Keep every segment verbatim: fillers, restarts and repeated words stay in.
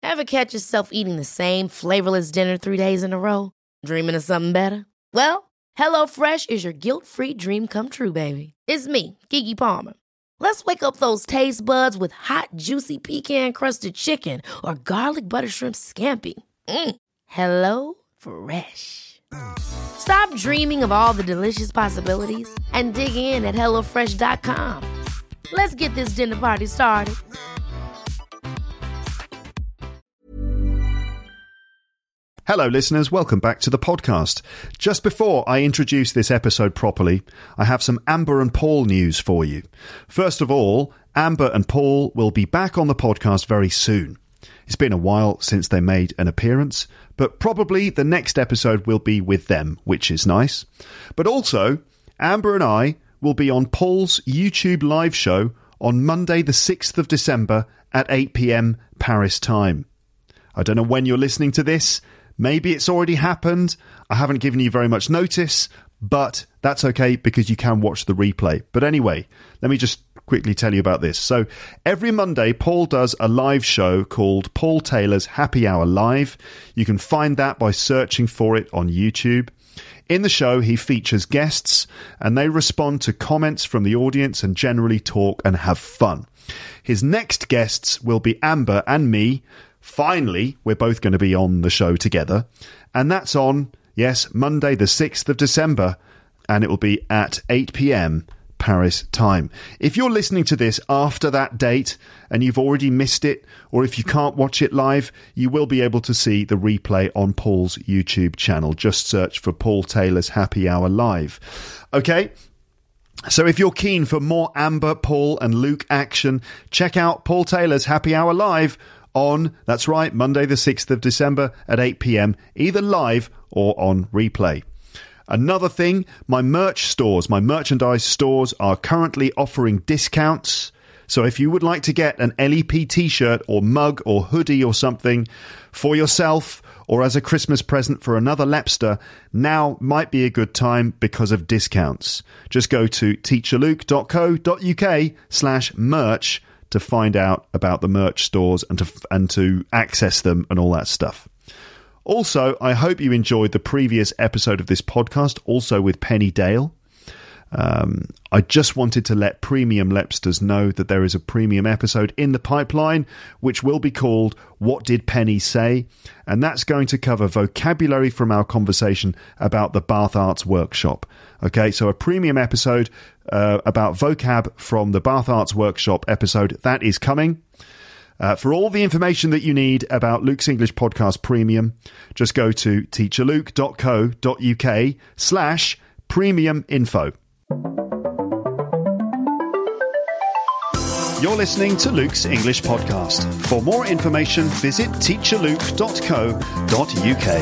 Ever catch yourself eating the same flavorless dinner three days in a row? Dreaming of something better? Well, HelloFresh is your guilt-free dream come true, baby. It's me, Keke Palmer. Let's wake up those taste buds with hot, juicy pecan-crusted chicken or garlic butter shrimp scampi. Mm. Hello Fresh. Stop dreaming of all the delicious possibilities and dig in at hello fresh dot com. Let's get this dinner party started. Hello listeners, welcome back to the podcast. Just before I introduce this episode properly, I have some Amber and Paul news for you. First of all, Amber and Paul will be back on the podcast very soon. It's been a while since they made an appearance, but probably the next episode will be with them, which is nice. But also, Amber and I will be on Paul's YouTube live show on Monday the sixth of December at eight p.m. Paris time. I don't know when you're listening to this. Maybe it's already happened. I haven't given you very much notice, but that's okay because you can watch the replay. But anyway, let me just quickly tell you about this. So every Monday, Paul does a live show called Paul Taylor's Happy Hour Live. You can find that by searching for it on YouTube. In the show, he features guests and they respond to comments from the audience and generally talk and have fun. His next guests will be Amber and me. Finally, we're both going to be on the show together. And that's on, yes, Monday the sixth of December. And it will be at eight p.m. Paris time. If you're listening to this after that date and you've already missed it, or if you can't watch it live, you will be able to see the replay on Paul's YouTube channel. Just search for Paul Taylor's Happy Hour Live. Okay? So if you're keen for more Amber, Paul and Luke action, check out Paul Taylor's Happy Hour Live on, that's right, Monday the sixth of December at eight p.m, either live or on replay. Another thing, my merch stores, my merchandise stores are currently offering discounts. So if you would like to get an L E P t-shirt or mug or hoodie or something for yourself or as a Christmas present for another Lepster, now might be a good time because of discounts. Just go to teacherluke.co.uk slash merch to find out about the merch stores and to and to access them and all that stuff. Also, I hope you enjoyed the previous episode of this podcast, also with Penny Dale. Um, I just wanted to let premium Lepsters know that there is a premium episode in the pipeline, which will be called What Did Penny Say? And that's going to cover vocabulary from our conversation about the Bath Arts Workshop. Okay, so a premium episode uh, about vocab from the Bath Arts Workshop episode, that is coming. Uh, for all the information that you need about Luke's English Podcast Premium, just go to teacherluke.co.uk slash premium info. You're listening to Luke's English Podcast. For more information, visit teacherluke dot co dot uk.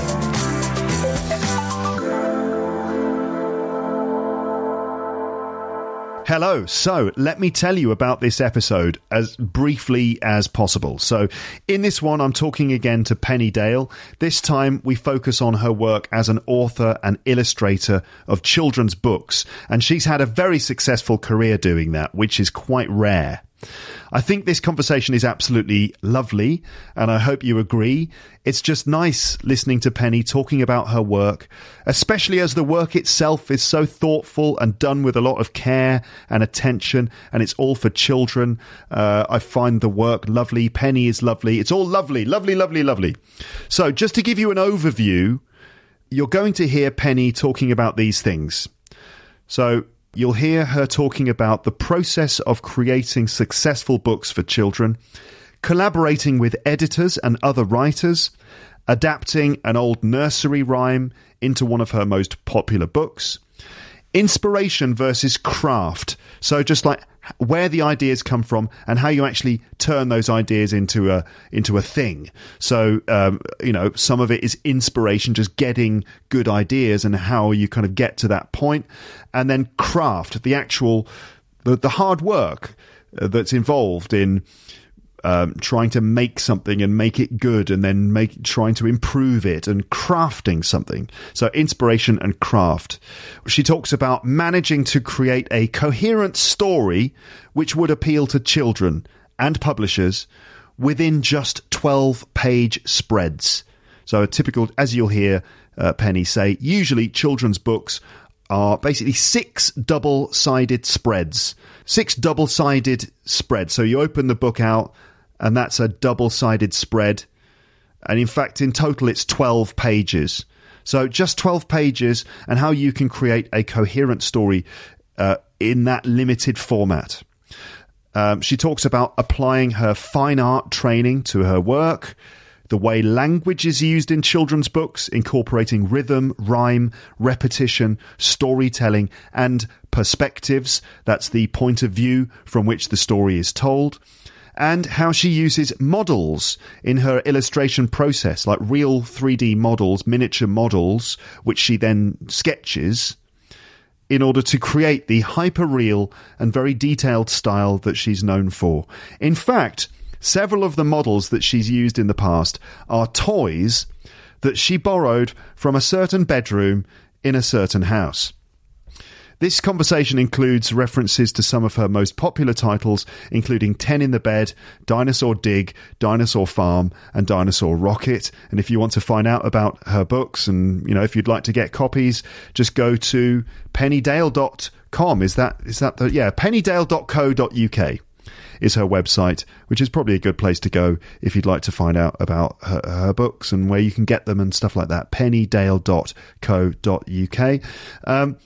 Hello. So let me tell you about this episode as briefly as possible. So in this one, I'm talking again to Penny Dale. This time we focus on her work as an author and illustrator of children's books. And she's had a very successful career doing that, which is quite rare. I think this conversation is absolutely lovely, and I hope you agree. It's just nice listening to Penny talking about her work, especially as the work itself is so thoughtful and done with a lot of care and attention, and it's all for children. Uh, I find the work lovely. Penny is lovely. It's all lovely, lovely, lovely, lovely. So just to give you an overview, you're going to hear Penny talking about these things. So you'll hear her talking about the process of creating successful books for children, collaborating with editors and other writers, adapting an old nursery rhyme into one of her most popular books, inspiration versus craft. So just like where the ideas come from and how you actually turn those ideas into a into a thing. So, um, you know, some of it is inspiration, just getting good ideas and how you kind of get to that point. And then craft, the actual, the, the hard work that's involved in Um, trying to make something and make it good and then make trying to improve it and crafting something. So inspiration and craft. She talks about managing to create a coherent story which would appeal to children and publishers within just twelve-page spreads. So a typical, as you'll hear uh, Penny say, usually children's books are basically six double-sided spreads. Six double-sided spreads. So you open the book out, and that's a double-sided spread. And in fact, in total, it's twelve pages. So just twelve pages, and how you can create a coherent story uh, in that limited format. Um, she talks about applying her fine art training to her work, the way language is used in children's books, incorporating rhythm, rhyme, repetition, storytelling, and perspectives. That's the point of view from which the story is told. And how she uses models in her illustration process, like real three D models, miniature models, which she then sketches in order to create the hyper-real and very detailed style that she's known for. In fact, several of the models that she's used in the past are toys that she borrowed from a certain bedroom in a certain house. This conversation includes references to some of her most popular titles, including ten in the Bed, Dinosaur Dig, Dinosaur Farm, and Dinosaur Rocket. And if you want to find out about her books and, you know, if you'd like to get copies, just go to pennydale dot com. Is that, is that the, yeah, pennydale dot co dot uk is her website, which is probably a good place to go if you'd like to find out about her, her books and where you can get them and stuff like that. pennydale dot co dot uk. Um,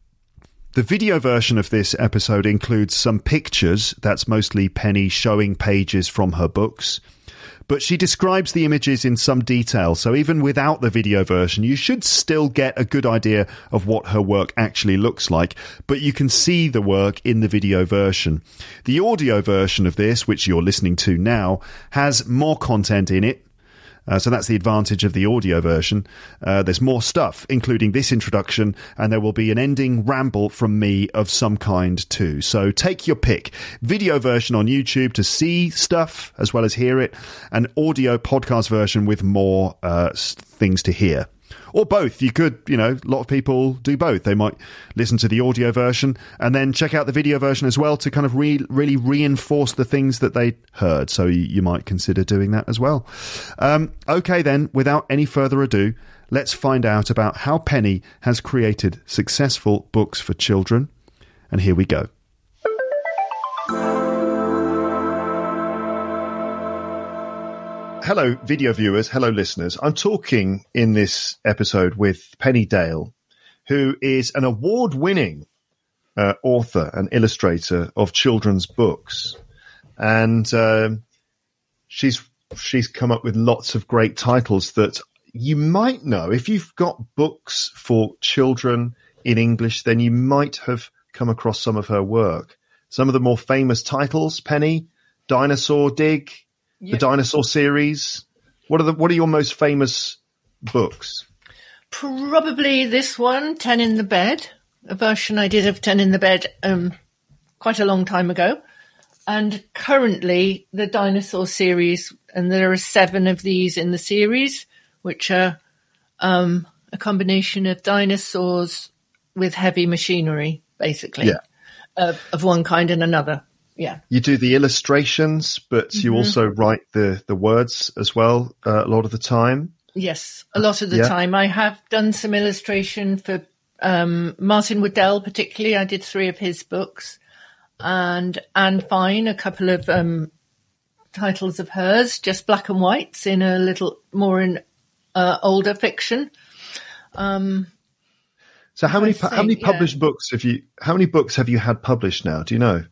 The video version of this episode includes some pictures. That's mostly Penny showing pages from her books. But she describes the images in some detail, so even without the video version, you should still get a good idea of what her work actually looks like, but you can see the work in the video version. The audio version of this, which you're listening to now, has more content in it. Uh, so that's the advantage of the audio version. Uh, there's more stuff, including this introduction, and there will be an ending ramble from me of some kind too. So take your pick. Video version on YouTube to see stuff as well as hear it, and audio podcast version with more uh, things to hear. Or both. You could, you know, a lot of people do both. They might listen to the audio version and then check out the video version as well to kind of re- really reinforce the things that they heard. So you, you might consider doing that as well. Um, okay, then, without any further ado, let's find out about how Penny has created successful books for children. And here we go. Hello, video viewers. Hello, listeners. I'm talking in this episode with Penny Dale, who is an award-winning uh, author and illustrator of children's books. And uh, she's she's come up with lots of great titles that you might know. If you've got books for children in English, then you might have come across some of her work. Some of the more famous titles, Penny, Dinosaur Dig, the Dinosaur series. What are the what are your most famous books? Probably this one, ten in the Bed, a version I did of ten in the Bed um, quite a long time ago. And currently the Dinosaur series, and there are seven of these in the series, which are um, a combination of dinosaurs with heavy machinery, basically, yeah. of, of one kind and another. Yeah. You do the illustrations, but mm-hmm. you also write the, the words as well uh, a lot of the time. Yes, a lot of the yeah. time. I have done some illustration for um, Martin Waddell, particularly. I did three of his books. And Anne Fine, a couple of um, titles of hers, just black and whites in a little more in uh, older fiction. Um, so how many think, how many published yeah. books have you? How many books have you had published now? Do you know?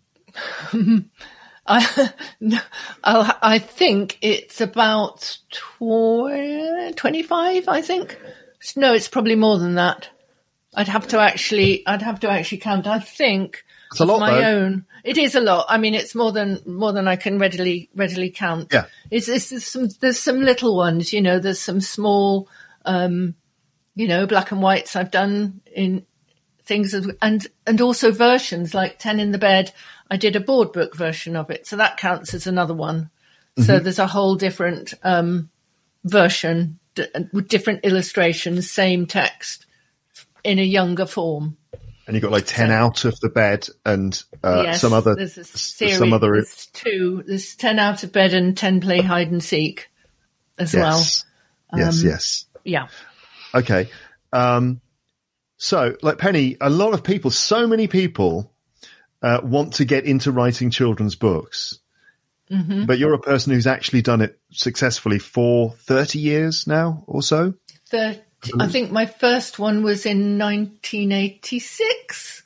I, I'll, I think it's about tw- twenty-five, I think. No, it's probably more than that. I'd have to actually, I'd have to actually count. I think it's a lot, my though. own. It is a lot. I mean, it's more than, more than I can readily, readily count. Yeah. It's, it's, there's some, there's some little ones, you know, there's some small, um, you know, black and whites I've done in things, and, and also versions like ten in the Bed. I did a board book version of it, so that counts as another one. Mm-hmm. So there's a whole different um, version d- with different illustrations, same text in a younger form. And you got like ten So- out of the bed and uh, yes, some other there's a series, some other there's two. There's ten out of bed and ten play hide and seek as well. yes, yes, Um, yes. Yeah. Okay. Um, so, like Penny, a lot of people, so many people uh, want to get into writing children's books, Mm-hmm. but you're a person who's actually done it successfully for thirty years now or so. The, I think my first one was in nineteen eighty-six.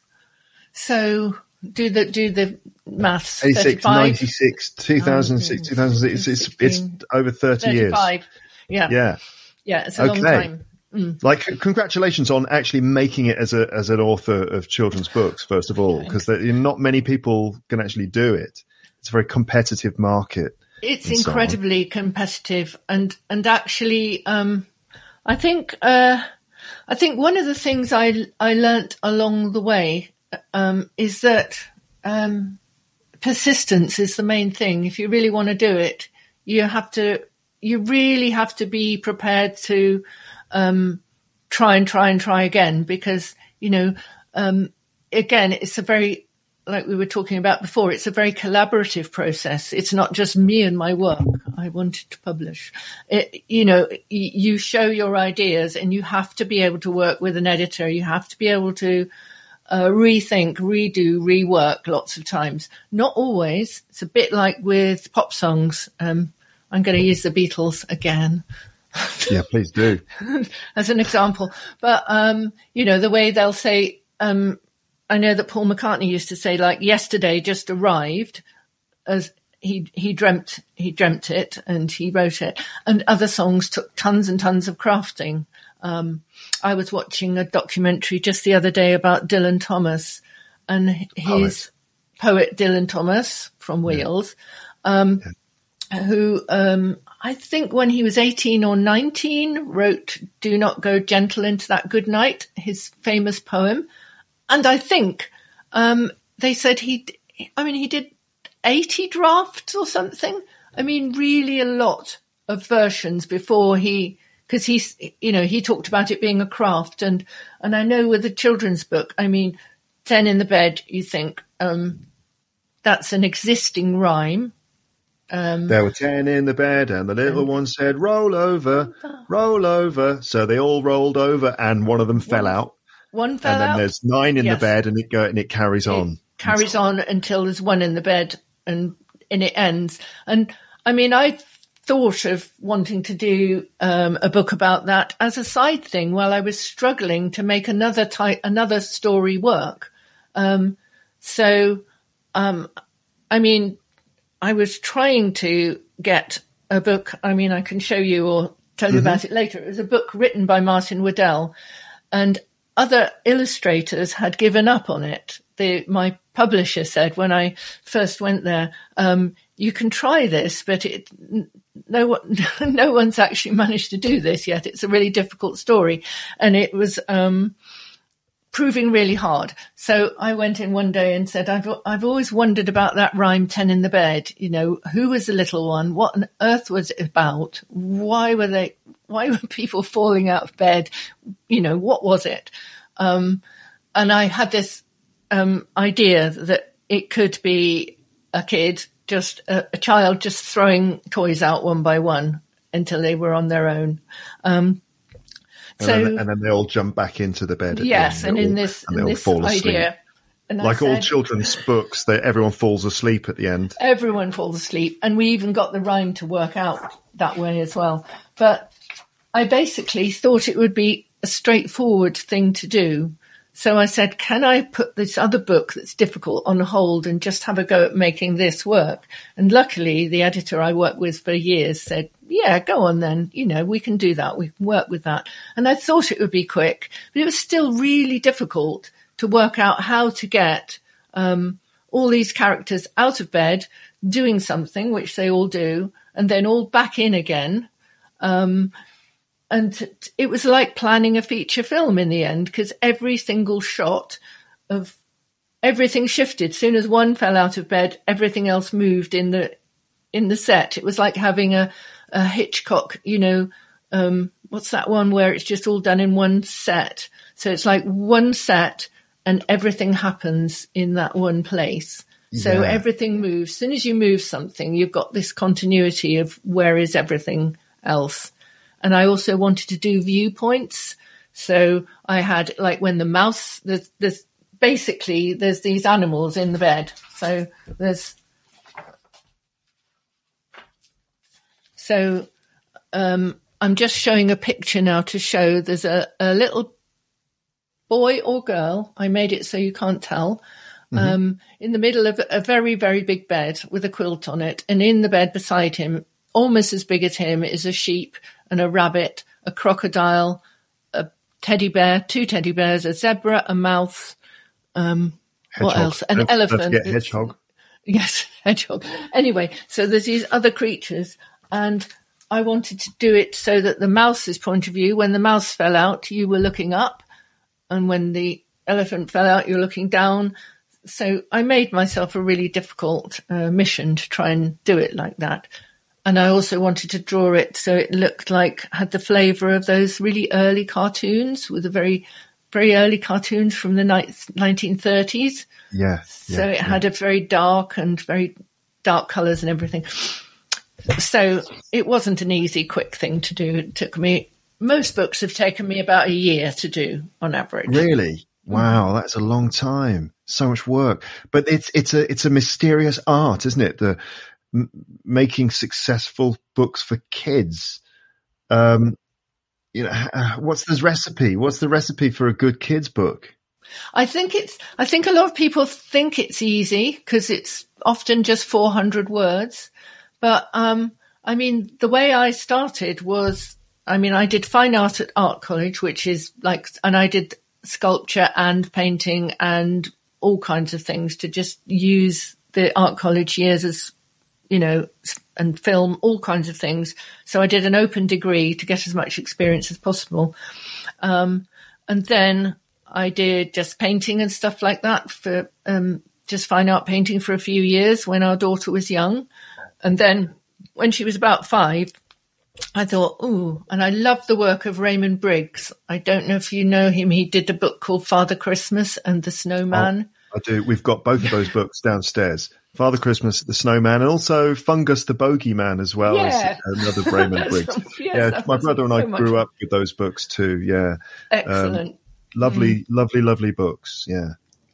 So do the do the maths. eighty-six, thirty-five, ninety-six, two thousand six, two thousand six. It's, it's, it's over thirty years. thirty-five. Yeah. Yeah. Yeah, it's a long Okay. time. Mm. Like, c- congratulations on actually making it as a as an author of children's books, first of all, because not many people can actually do it. It's a very competitive market. It's and so on. incredibly competitive, and and actually, um, I think uh, I think one of the things I I learnt along the way um, is that um, persistence is the main thing. If you really want to do it, you have to you really have to be prepared to um, try and try and try again, because you know um, again it's a very, like we were talking about before, it's a very collaborative process. It's not just me and my work I wanted to publish. It, you know, y- you show your ideas and you have to be able to work with an editor. You have to be able to uh, rethink, redo, rework lots of times. Not always. It's a bit like with pop songs. Um, I'm going to use the Beatles again Yeah, please do. as an example. But, um, you know, the way they'll say, um, I know that Paul McCartney used to say, like, yesterday just arrived, as he he dreamt he dreamt it and he wrote it. And other songs took tons and tons of crafting. Um, I was watching a documentary just the other day about Dylan Thomas and his poet, Dylan Thomas from Wales, um, yeah. who um, I think when he was eighteen or nineteen wrote "Do Not Go Gentle Into That Good Night," his famous poem. And I think um, they said he, I mean, he did eighty drafts or something. I mean, really a lot of versions before he, because he's, you know, he talked about it being a craft. And, and I know with the children's book, I mean, ten in the bed, you think um, that's an existing rhyme. Um, there were ten in the bed and the little one said, roll over, roll over. So they all rolled over and one of them fell out. One fell and then out. there's nine in Yes. the bed, and it go and it carries it on. Carries on until there's one in the bed, and and it ends. And I mean, I thought of wanting to do um, a book about that as a side thing while I was struggling to make another type, another story work. Um, so, um, I mean, I was trying to get a book. I mean, I can show you or tell you mm-hmm. about it later. It was a book written by Martin Waddell, and other illustrators had given up on it. The, my publisher said when I first went there, um, you can try this, but it, no one, no one's actually managed to do this yet. It's a really difficult story. And it was um, proving really hard. So I went in one day and said, I've, I've always wondered about that rhyme ten in the bed. You know, who was the little one? What on earth was it about? Why were they, why were people falling out of bed? You know, what was it? Um, and I had this um, idea that it could be a kid, just a, a child just throwing toys out one by one until they were on their own. Um, and, so, then, and then they all jump back into the bed. At yes, the and all, in this, and in they all this fall asleep. idea. And like said, all children's books, that everyone falls asleep at the end. Everyone falls asleep. And we even got the rhyme to work out that way as well. But I basically thought it would be a straightforward thing to do. So I said, can I put this other book that's difficult on hold and just have a go at making this work? And luckily, the editor I worked with for years said, yeah, go on then. You know, we can do that. We can work with that. And I thought it would be quick, but it was still really difficult to work out how to get um, all these characters out of bed, doing something, which they all do, and then all back in again. Um And it was like planning a feature film in the end, because every single shot of everything shifted. As soon as one fell out of bed, everything else moved in the in the set. It was like having a, a Hitchcock, you know, um, what's that one where it's just all done in one set? So it's like one set and everything happens in that one place. So Yeah. everything moves. As soon as you move something, you've got this continuity of where is everything else. And I also wanted to do viewpoints. So I had, like, when the mouse, there's, there's basically, there's these animals in the bed. So there's, so um, I'm just showing a picture now to show there's a, a little boy or girl. I made it so you can't tell. Mm-hmm. Um, in the middle of a very, very big bed with a quilt on it. And in the bed beside him, almost as big as him, is a sheep and a rabbit, a crocodile, a teddy bear, two teddy bears, a zebra, a mouse, um, what else? An don't, elephant. Don't forget hedgehog. Yes, hedgehog. Anyway, so there's these other creatures, and I wanted to do it so that the mouse's point of view, when the mouse fell out, you were looking up, and when the elephant fell out, you were looking down. So I made myself a really difficult uh, mission to try and do it like that. And I also wanted to draw it so it looked like, had the flavour of those really early cartoons, with the very, very early cartoons from the nineteen thirties. Yeah. So yeah, it yeah. had a very dark and very dark colours and everything. So it wasn't an easy, quick thing to do. It took me, most books have taken me about a year to do on average. Really? Wow, that's a long time. So much work. But it's it's a it's a mysterious art, isn't it? The m- making successful books for kids. Um, you know, uh, what's the recipe? What's the recipe for a good kids book? I think it's. I think a lot of people think it's easy because it's often just four hundred words. But um, I mean, the way I started was, I mean, I did fine art at art college, which is like, and I did sculpture and painting and all kinds of things to just use the art college years as, you know, and film, all kinds of things. So I did an open degree to get as much experience as possible. Um, and then I did just painting and stuff like that for um, just fine art painting for a few years when our daughter was young. And then when she was about five, I thought, ooh, and I love the work of Raymond Briggs. I don't know if you know him. He did a book called Father Christmas and the Snowman. Oh, I do. We've got both of those books downstairs. Father Christmas, the Snowman, and also Fungus the Bogeyman as well Yeah. as another Raymond Briggs. Yes, yeah, my brother and I so much grew fun. up with those books too. Yeah. Excellent. Um, lovely, mm. lovely, lovely books. Yeah.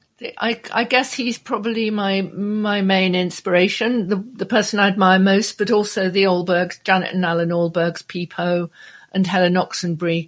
I, I guess he's probably my my main inspiration, the the person I admire most, but also the Allbergs, Janet and Alan Allbergs, Peepo, and Helen Oxenbury.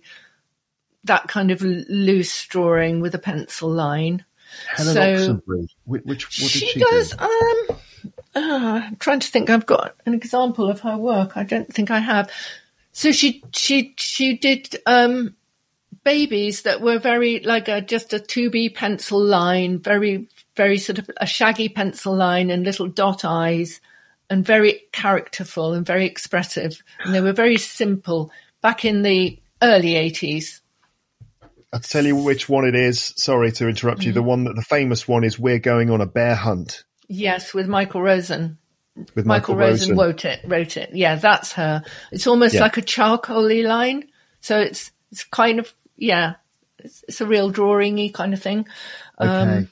That kind of loose drawing with a pencil line. Helen so Oxenbury, which, which what did she, she does. do? Um, uh, I'm trying to think. I've got an example of her work. I don't think I have. So she she she did. Um, babies that were very like a, just a two B pencil line, very, very sort of a shaggy pencil line and little dot eyes, and very characterful and very expressive. And they were very simple back in the early eighties. I'll tell you which one it is. Sorry to interrupt you. Mm-hmm. The one that the famous one is We're Going on a Bear Hunt. Yes, with Michael Rosen. With Michael, Michael Rosen wrote it, wrote it. Yeah, that's her. It's almost yeah. like a charcoal-y line. So it's it's kind of, yeah, it's, it's a real drawing-y kind of thing. Okay. Um,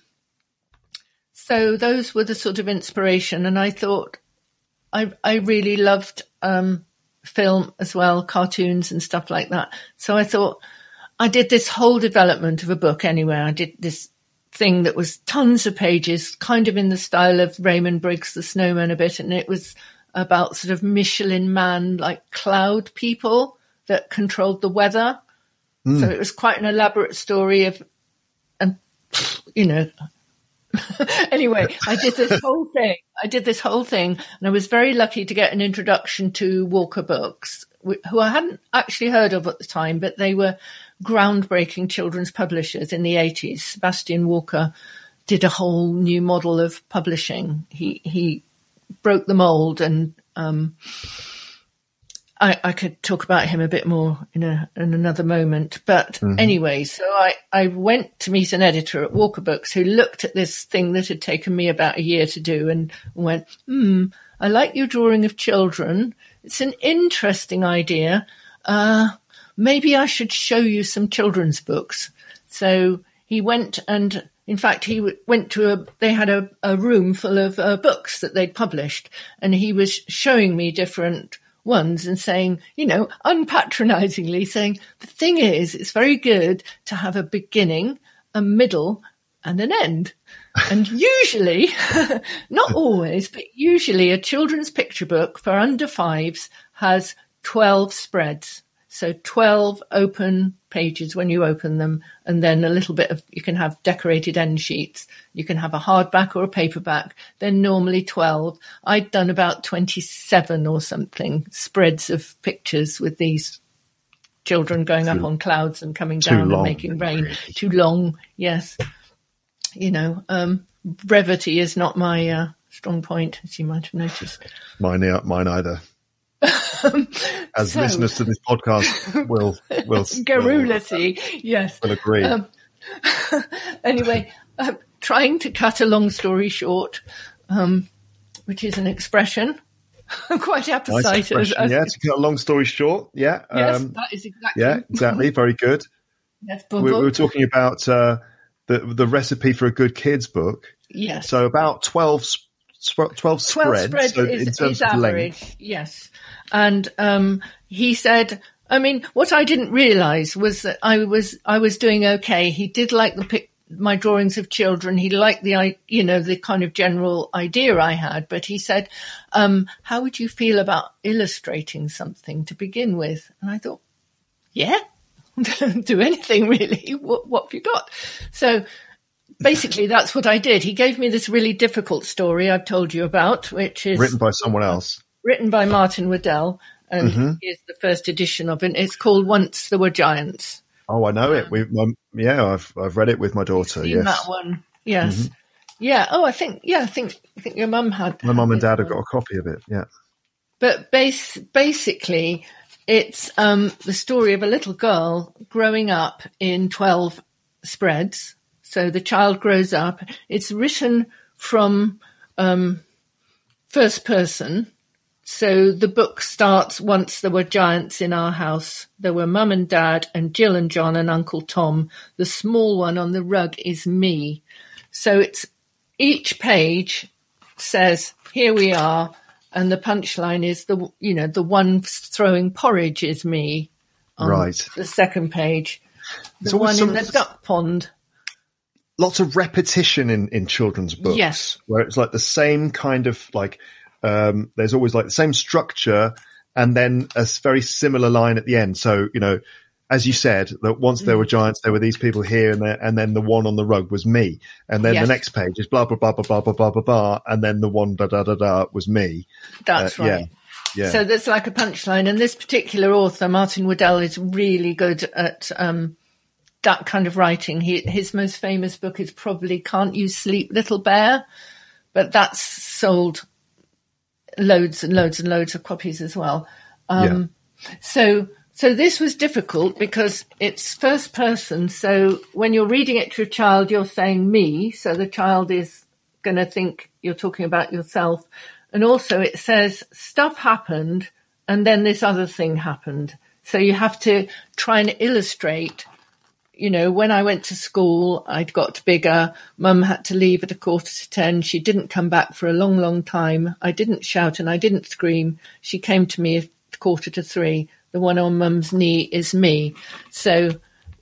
so those were the sort of inspiration. And I thought I I really loved um, film as well, cartoons and stuff like that. So I thought I did this whole development of a book anyway. I did this thing that was tons of pages, kind of in the style of Raymond Briggs, The Snowman a bit. And it was about sort of Michelin man, like cloud people that controlled the weather. Mm. So it was quite an elaborate story of, and you know, anyway, I did this whole thing. I did this whole thing, and I was very lucky to get an introduction to Walker Books, who I hadn't actually heard of at the time, but they were groundbreaking children's publishers in the eighties. Sebastian Walker did a whole new model of publishing. He he broke the mold, and um, I, I could talk about him a bit more in a in another moment. But mm-hmm. anyway, so I, I went to meet an editor at Walker Books who looked at this thing that had taken me about a year to do and went, hmm, I like your drawing of children. It's an interesting idea. Uh, maybe I should show you some children's books. So he went and In fact, he w- went to a, they had a, a room full of uh, books that they'd published, and he was showing me different ones and saying, you know, unpatronizingly saying, the thing is, it's very good to have a beginning, a middle, and an end. And usually, not always, but usually a children's picture book for under fives has twelve spreads. So twelve open pages when you open them, and then a little bit of, you can have decorated end sheets. You can have a hardback or a paperback. Then normally twelve. I'd done about twenty-seven or something spreads of pictures with these children going too, up on clouds and coming down long, and making rain. Really. Too long, yes. You know, um, brevity is not my uh, strong point, as you might have noticed. Mine, mine either. As so, listeners to this podcast will will garrulity, will, yes, will agree. Um, anyway, uh, trying to cut a long story short, um, which is an expression, quite apposite. Nice expression, as, as, yeah, to cut a long story short, yeah, yes, um, that is exactly. Yeah, exactly. Very good. Yes, we, we were talking about uh, the the recipe for a good kids book. Yes. So about twelve. twelve, twelve spreads, spreads so is, in terms is of average, length. Yes. And um, he said, I mean, what I didn't realise was that I was I was doing okay. He did like the pic, my drawings of children. He liked the, you know, the kind of general idea I had. But he said, um, how would you feel about illustrating something to begin with? And I thought, yeah, do anything really. What, what have you got? So basically, that's what I did. He gave me this really difficult story I've told you about, which is written by someone else. Written by Martin Waddell, and mm-hmm. here's the first edition of it. It's called Once There Were Giants. Oh, I know it. We, um, yeah, I've I've read it with my daughter. Seen yes, that one. Yes, mm-hmm. yeah. Oh, I think yeah, I think I think your mum had. My mum and dad have one. got a copy of it. Yeah, but base basically, it's um, the story of a little girl growing up in twelve spreads. So the child grows up. It's written from um, first person. So the book starts, once there were giants in our house. There were Mum and Dad and Jill and John and Uncle Tom. The small one on the rug is me. So it's each page says, here we are. And the punchline is, the you know, the one throwing porridge is me on right. the second page. The so one some, in the duck pond. Lots of repetition in, in children's books. Yes. Where it's like the same kind of like, um, there's always like the same structure and then a very similar line at the end. So, you know, as you said, that once there were giants, there were these people here and there, and then the one on the rug was me. And then yes. the next page is blah, blah, blah, blah, blah, blah, blah, blah, blah. And then the one da, da, da, da was me. That's uh, right. Yeah. Yeah. So there's like a punchline. And this particular author, Martin Waddell, is really good at, um, that kind of writing. He, his most famous book is probably Can't You Sleep, Little Bear? But that's sold loads and loads and loads of copies as well. Um, yeah. So, so this was difficult because it's first person. So when you're reading it to a child, you're saying me. So the child is going to think you're talking about yourself. And also it says stuff happened and then this other thing happened. So you have to try and illustrate. You know, when I went to school, I'd got bigger. Mum had to leave at a quarter to ten. She didn't come back for a long, long time. I didn't shout and I didn't scream. She came to me at quarter to three. The one on Mum's knee is me. So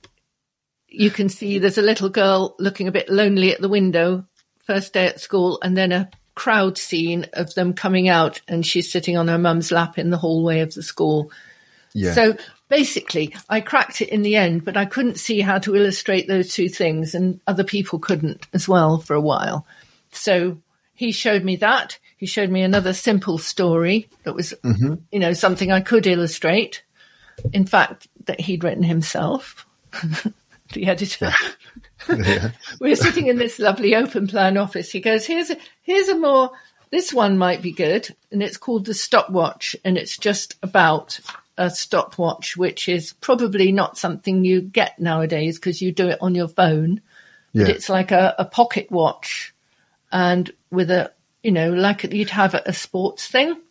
you can see there's a little girl looking a bit lonely at the window, first day at school, and then a crowd scene of them coming out and she's sitting on her mum's lap in the hallway of the school. Yeah. So basically, I cracked it in the end, but I couldn't see how to illustrate those two things, and other people couldn't as well for a while. So he showed me that. He showed me another simple story that was, mm-hmm. you know, something I could illustrate. In fact, that he'd written himself, the editor. Yeah. We were sitting in this lovely open plan office. He goes, here's a, here's a more, this one might be good. And it's called The Stopwatch. And it's just about a stopwatch, which is probably not something you get nowadays because you do it on your phone. Yeah. But it's like a, a pocket watch and with a, you know, like you'd have at a sports thing.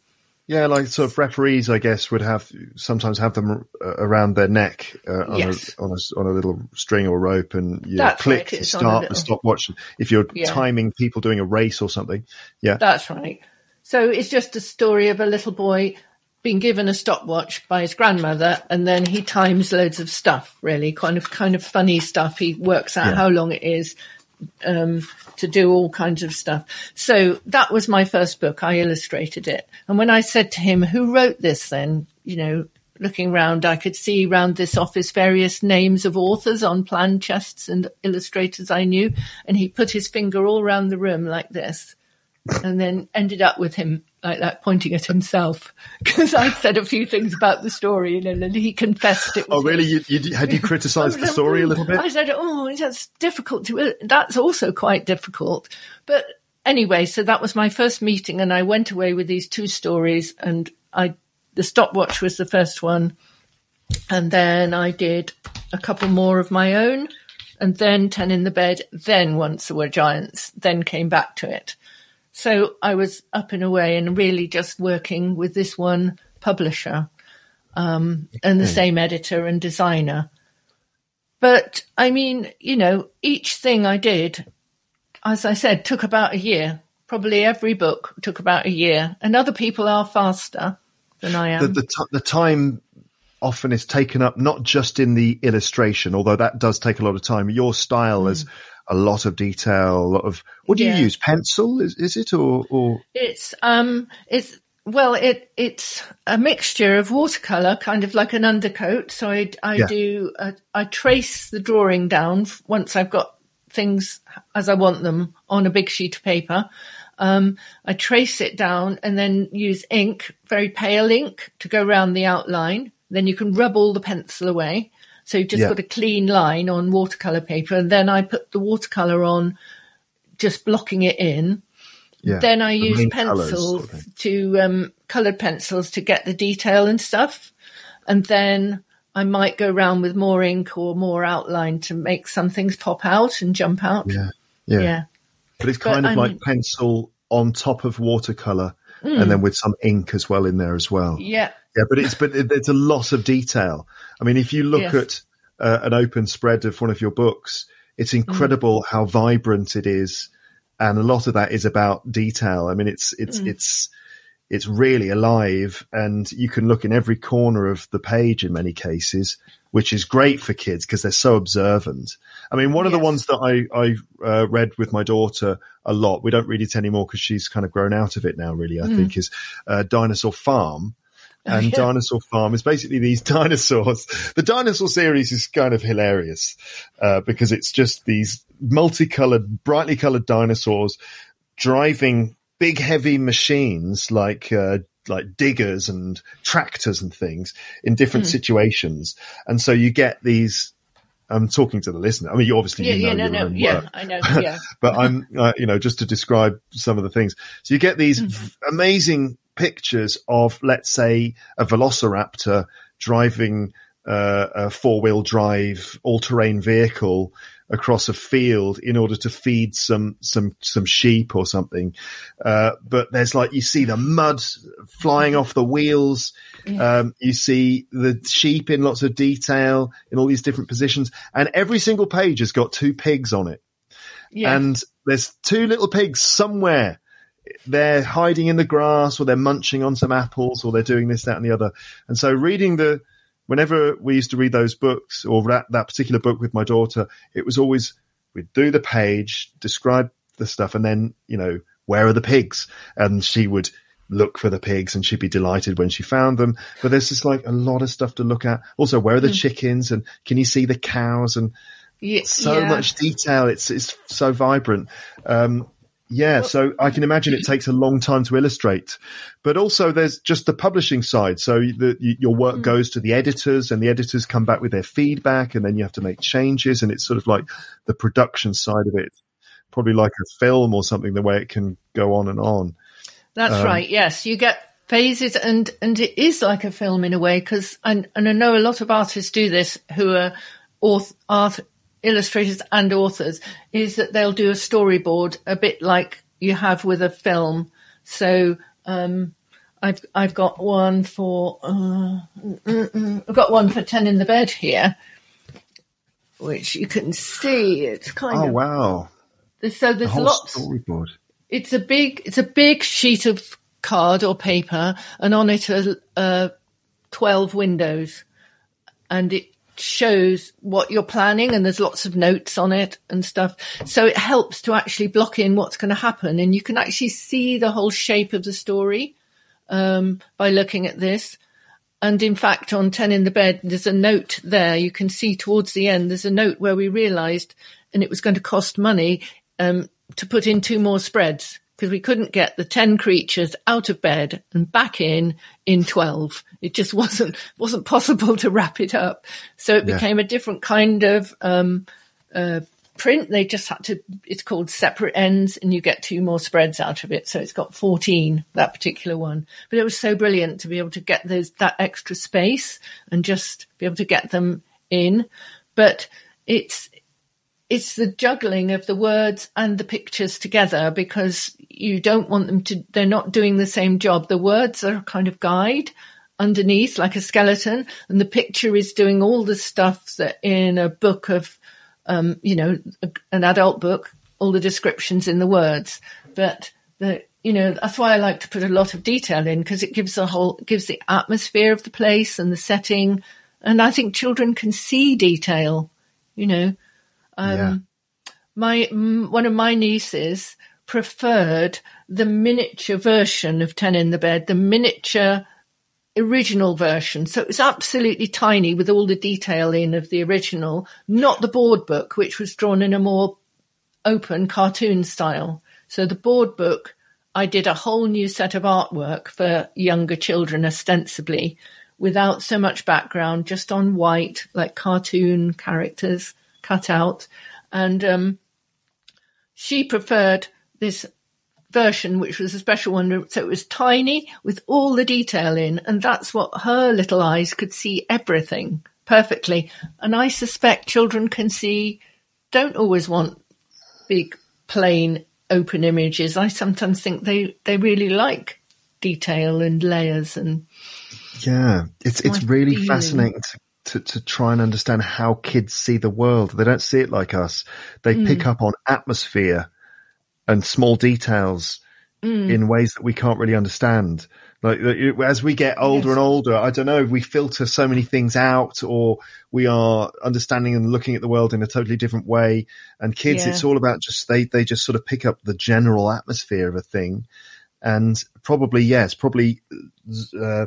Yeah, like sort of referees, I guess, would have sometimes have them uh, around their neck uh, on, Yes. a, on a on a little string or rope, and you That's click right, to it's on a start little- the stopwatch. If you're Yeah. timing people doing a race or something, yeah, That's right. So it's just a story of a little boy being given a stopwatch by his grandmother, and then he times loads of stuff, really, kind of kind of funny stuff. He works out Yeah. how long it is um, to do all kinds of stuff. So that was my first book. I illustrated it. And when I said to him, who wrote this then, you know, looking round, I could see round this office various names of authors on plan chests and illustrators I knew. And he put his finger all round the room like this, and then ended up with him like that, pointing at himself, because I'd said a few things about the story, you know, and he confessed it was Oh, really? his. You, you had you criticised the story a little bit? I said, oh, that's difficult to, that's also quite difficult. But anyway, so that was my first meeting, and I went away with these two stories, and I, the stopwatch was the first one. And then I did a couple more of my own, and then ten in the Bed, then Once There Were Giants, then came back to it. So I was up and away and really just working with this one publisher um, and the same editor and designer. But I mean, you know, each thing I did, as I said, took about a year. Probably every book took about a year, and other people are faster than I am. The, the, t- the time often is taken up not just in the illustration, although that does take a lot of time. Your style is a lot of detail, a lot of, what do Yeah. you use? Pencil, is, is it, or, or? It's um, it's well, it it's a mixture of watercolor, kind of like an undercoat. So I I Yeah. do uh, I trace the drawing down f- once I've got things as I want them on a big sheet of paper. Um, I trace it down and then use ink, very pale ink, to go around the outline. Then you can rub all the pencil away. So you've just Yeah. got a clean line on watercolor paper, and then I put the watercolor on, just blocking it in. Yeah. Then I the use main colours pencils sort of thing. to um, coloured pencils to get the detail and stuff, and then I might go around with more ink or more outline to make some things pop out and jump out. Yeah. Yeah. Yeah. But it's But kind of I like mean- pencil on top of watercolor, and then with some ink as well in there as well. Yeah. Yeah, but it's but it, it's a lot of detail. I mean, if you look Yes. at uh, an open spread of one of your books, it's incredible how vibrant it is, and a lot of that is about detail. I mean, it's it's it's it's really alive, and you can look in every corner of the page in many cases, which is great for kids because they're so observant. I mean, one of the Yes. ones that I I uh, read with my daughter a lot, we don't read it anymore because she's kind of grown out of it now, really, I think, is uh, Dinosaur Farm. And yeah. Dinosaur Farm is basically these dinosaurs. The dinosaur series is kind of hilarious uh, because it's just these multicolored, brightly colored dinosaurs driving big, heavy machines like uh, like diggers and tractors and things in different Hmm. situations. And so you get these. I'm talking to the listener. I mean, you obviously Yeah, you know yeah, no, your no, own yeah, work. I know, yeah. But I'm, uh, you know, just to describe some of the things. So you get these v- amazing pictures of, let's say, a velociraptor driving uh, a four-wheel drive all-terrain vehicle across a field in order to feed some some some sheep or something. Uh, but there's like, you see the mud flying off the wheels. Um, you see the sheep in lots of detail in all these different positions, and every single page has got two pigs on it. Yeah. And there's two little pigs somewhere. They're hiding in the grass, or they're munching on some apples, or they're doing this, that, and the other. And so reading the, whenever we used to read those books, or that, that particular book with my daughter, it was always, we'd do the page, describe the stuff, and then, you know, where are the pigs? And she would look for the pigs, and she'd be delighted when she found them. But there's just like a lot of stuff to look at. Also, where are the chickens? And can you see the cows? And Ye- so yeah. much detail. It's it's so vibrant. Um, yeah, so I can imagine it takes a long time to illustrate, but also there's just the publishing side. So the, your work Mm. goes to the editors, and the editors come back with their feedback, and then you have to make changes, and it's sort of like the production side of it, probably like a film or something, the way it can go on and on. That's Um, right. Yes, you get phases, and and it is like a film in a way, because and and I know a lot of artists do this who are auth- art illustrators and authors, is that they'll do a storyboard a bit like you have with a film. So um, I've I've got one for uh, I've got one for ten in the bed here, which you can see. It's kind oh, of wow. So there's the whole lots. Storyboard. It's a big it's a big sheet of card or paper, and on it are uh, twelve windows, and it shows what you're planning, and there's lots of notes on it and stuff. So it helps to actually block in what's going to happen, and you can actually see the whole shape of the story um, by looking at this. And in fact, on ten in the bed, there's a note there. You can see towards the end, there's a note where we realised, and it was going to cost money um, to put in two more spreads, because we couldn't get the ten creatures out of bed and back in in twelve. It just wasn't wasn't possible to wrap it up. So it Yeah. became a different kind of um, uh, print. They just had to, it's called separate ends, and you get two more spreads out of it. So it's got fourteen, that particular one. But it was so brilliant to be able to get those that extra space and just be able to get them in. But it's it's the juggling of the words and the pictures together, because you don't want them to, they're not doing the same job. The words are a kind of guide underneath, like a skeleton, and the picture is doing all the stuff that in a book of, um, you know, a, an adult book, all the descriptions in the words. But the, you know, that's why I like to put a lot of detail in, because it gives the whole, gives the atmosphere of the place and the setting. And I think children can see detail, you know. Um, Yeah. my, m- one of my nieces preferred the miniature version of ten in the bed, the miniature original version. So it was absolutely tiny with all the detail in of the original, not the board book, which was drawn in a more open cartoon style. So the board book, I did a whole new set of artwork for younger children, ostensibly, without so much background, just on white, like cartoon characters cut out. And um, she preferred this version, which was a special one. So it was tiny with all the detail in, and that's what her little eyes could see, everything perfectly. And I suspect children can see, don't always want big, plain, open images. I sometimes think they, they really like detail and layers. And Yeah, it's it's my really feeling. fascinating to, to, to try and understand how kids see the world. They don't see it like us. They Mm. pick up on atmosphere and small details Mm. in ways that we can't really understand. Like as we get older Yes. and older, I don't know, we filter so many things out, or we are understanding and looking at the world in a totally different way. And kids, Yeah. it's all about just, they, they just sort of pick up the general atmosphere of a thing. And probably, yes, probably, uh,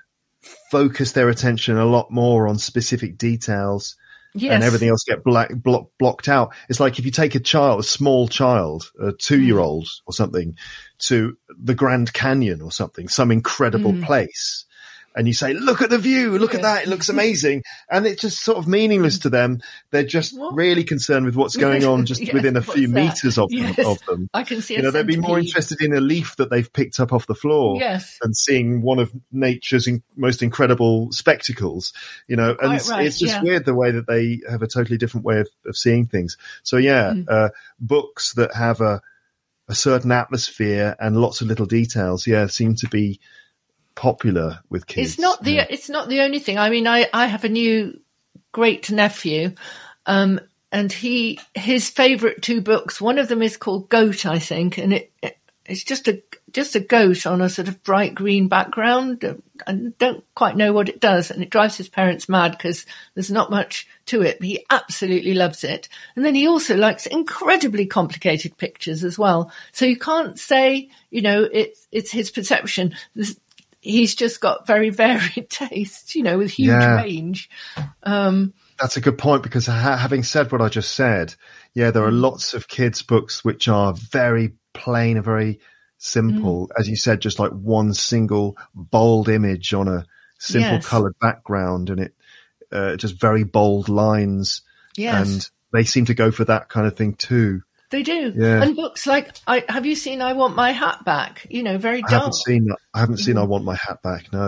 focus their attention a lot more on specific details, Yes. and everything else get black, block, blocked out. It's like if you take a child, a small child, a two-year-old or something, to the Grand Canyon or something, some incredible Mm. place, and you say, "Look at the view! Look at Yeah. that! It looks amazing!" And it's just sort of meaningless to them. They're just What? really concerned with what's going on just Yes, within a what's few that? meters of Yes. them. Of them. I can see a You know, they'd be more centipede. interested in a leaf that they've picked up off the floor Yes. than seeing one of nature's in, most incredible spectacles, you know, and Quite it's, right, it's just yeah. weird the way that they have a totally different way of, of seeing things. So yeah, Mm. uh, books that have a, a certain atmosphere and lots of little details, yeah, seem to be popular with kids. It's not the Yeah. it's not the only thing. I mean, I, I have a new great nephew, um, and he his favourite two books. One of them is called Goat, I think, and it, it it's just a just a goat on a sort of bright green background. I don't quite know what it does, and it drives his parents mad because there's not much to it. But he absolutely loves it, and then he also likes incredibly complicated pictures as well. So you can't say, you know, it's it's his perception. There's, he's just got very varied tastes, you know, with huge Yeah. range. Um, That's a good point, because ha- having said what I just said, yeah, there are Mm. lots of kids' books which are very plain and very simple. Mm. As you said, just like one single bold image on a simple Yes. coloured background, and it uh, just very bold lines. yes, And they seem to go for that kind of thing too. they do. Yeah. And books like, I have you seen I Want My Hat Back? You know, very I dark. haven't seen. I haven't seen. Mm. I Want My Hat Back. No.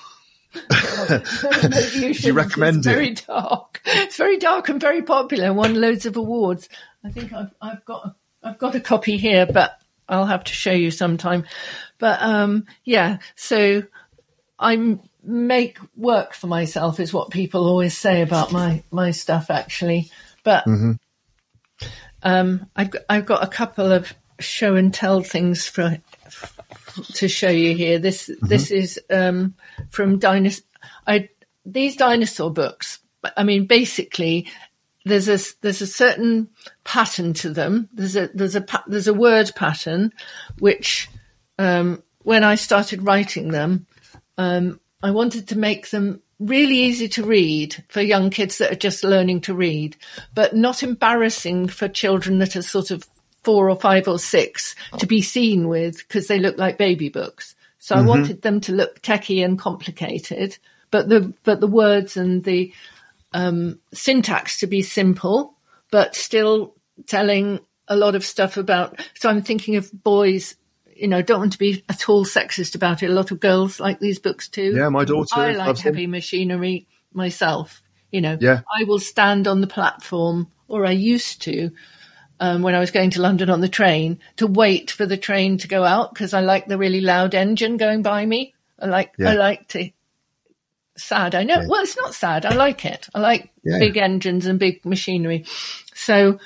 Maybe you Do you shouldn't. recommend it's it? very dark. It's very dark and very popular. Won loads of awards. I think I've, I've got I've got a copy here, but I'll have to show you sometime. But um, yeah, so I make work for myself is what people always say about my, my stuff, actually. But mm-hmm. um, I've got, I've got a couple of show and tell things for to show you here. This mm-hmm. this is um, from dinosaur. I these dinosaur books. I mean, basically, there's a there's a certain pattern to them. There's a there's a there's a word pattern, which um, when I started writing them, um, I wanted to make them really easy to read for young kids that are just learning to read, but not embarrassing for children that are sort of four or five or six to be seen with, because they look like baby books. So mm-hmm. I wanted them to look techie and complicated, but the but the words and the um, syntax to be simple, but still telling a lot of stuff about. So I'm thinking of boys. You know, don't want to be at all sexist about it. A lot of girls like these books too. Yeah, my daughter. I like heavy them. Machinery myself. You know, yeah. I will stand on the platform, or I used to, um, when I was going to London on the train, to wait for the train to go out because I like the really loud engine going by me. I like, yeah. I like to. Sad, I know. Yeah. Well, it's not sad. I like it. I like yeah. big engines and big machinery. So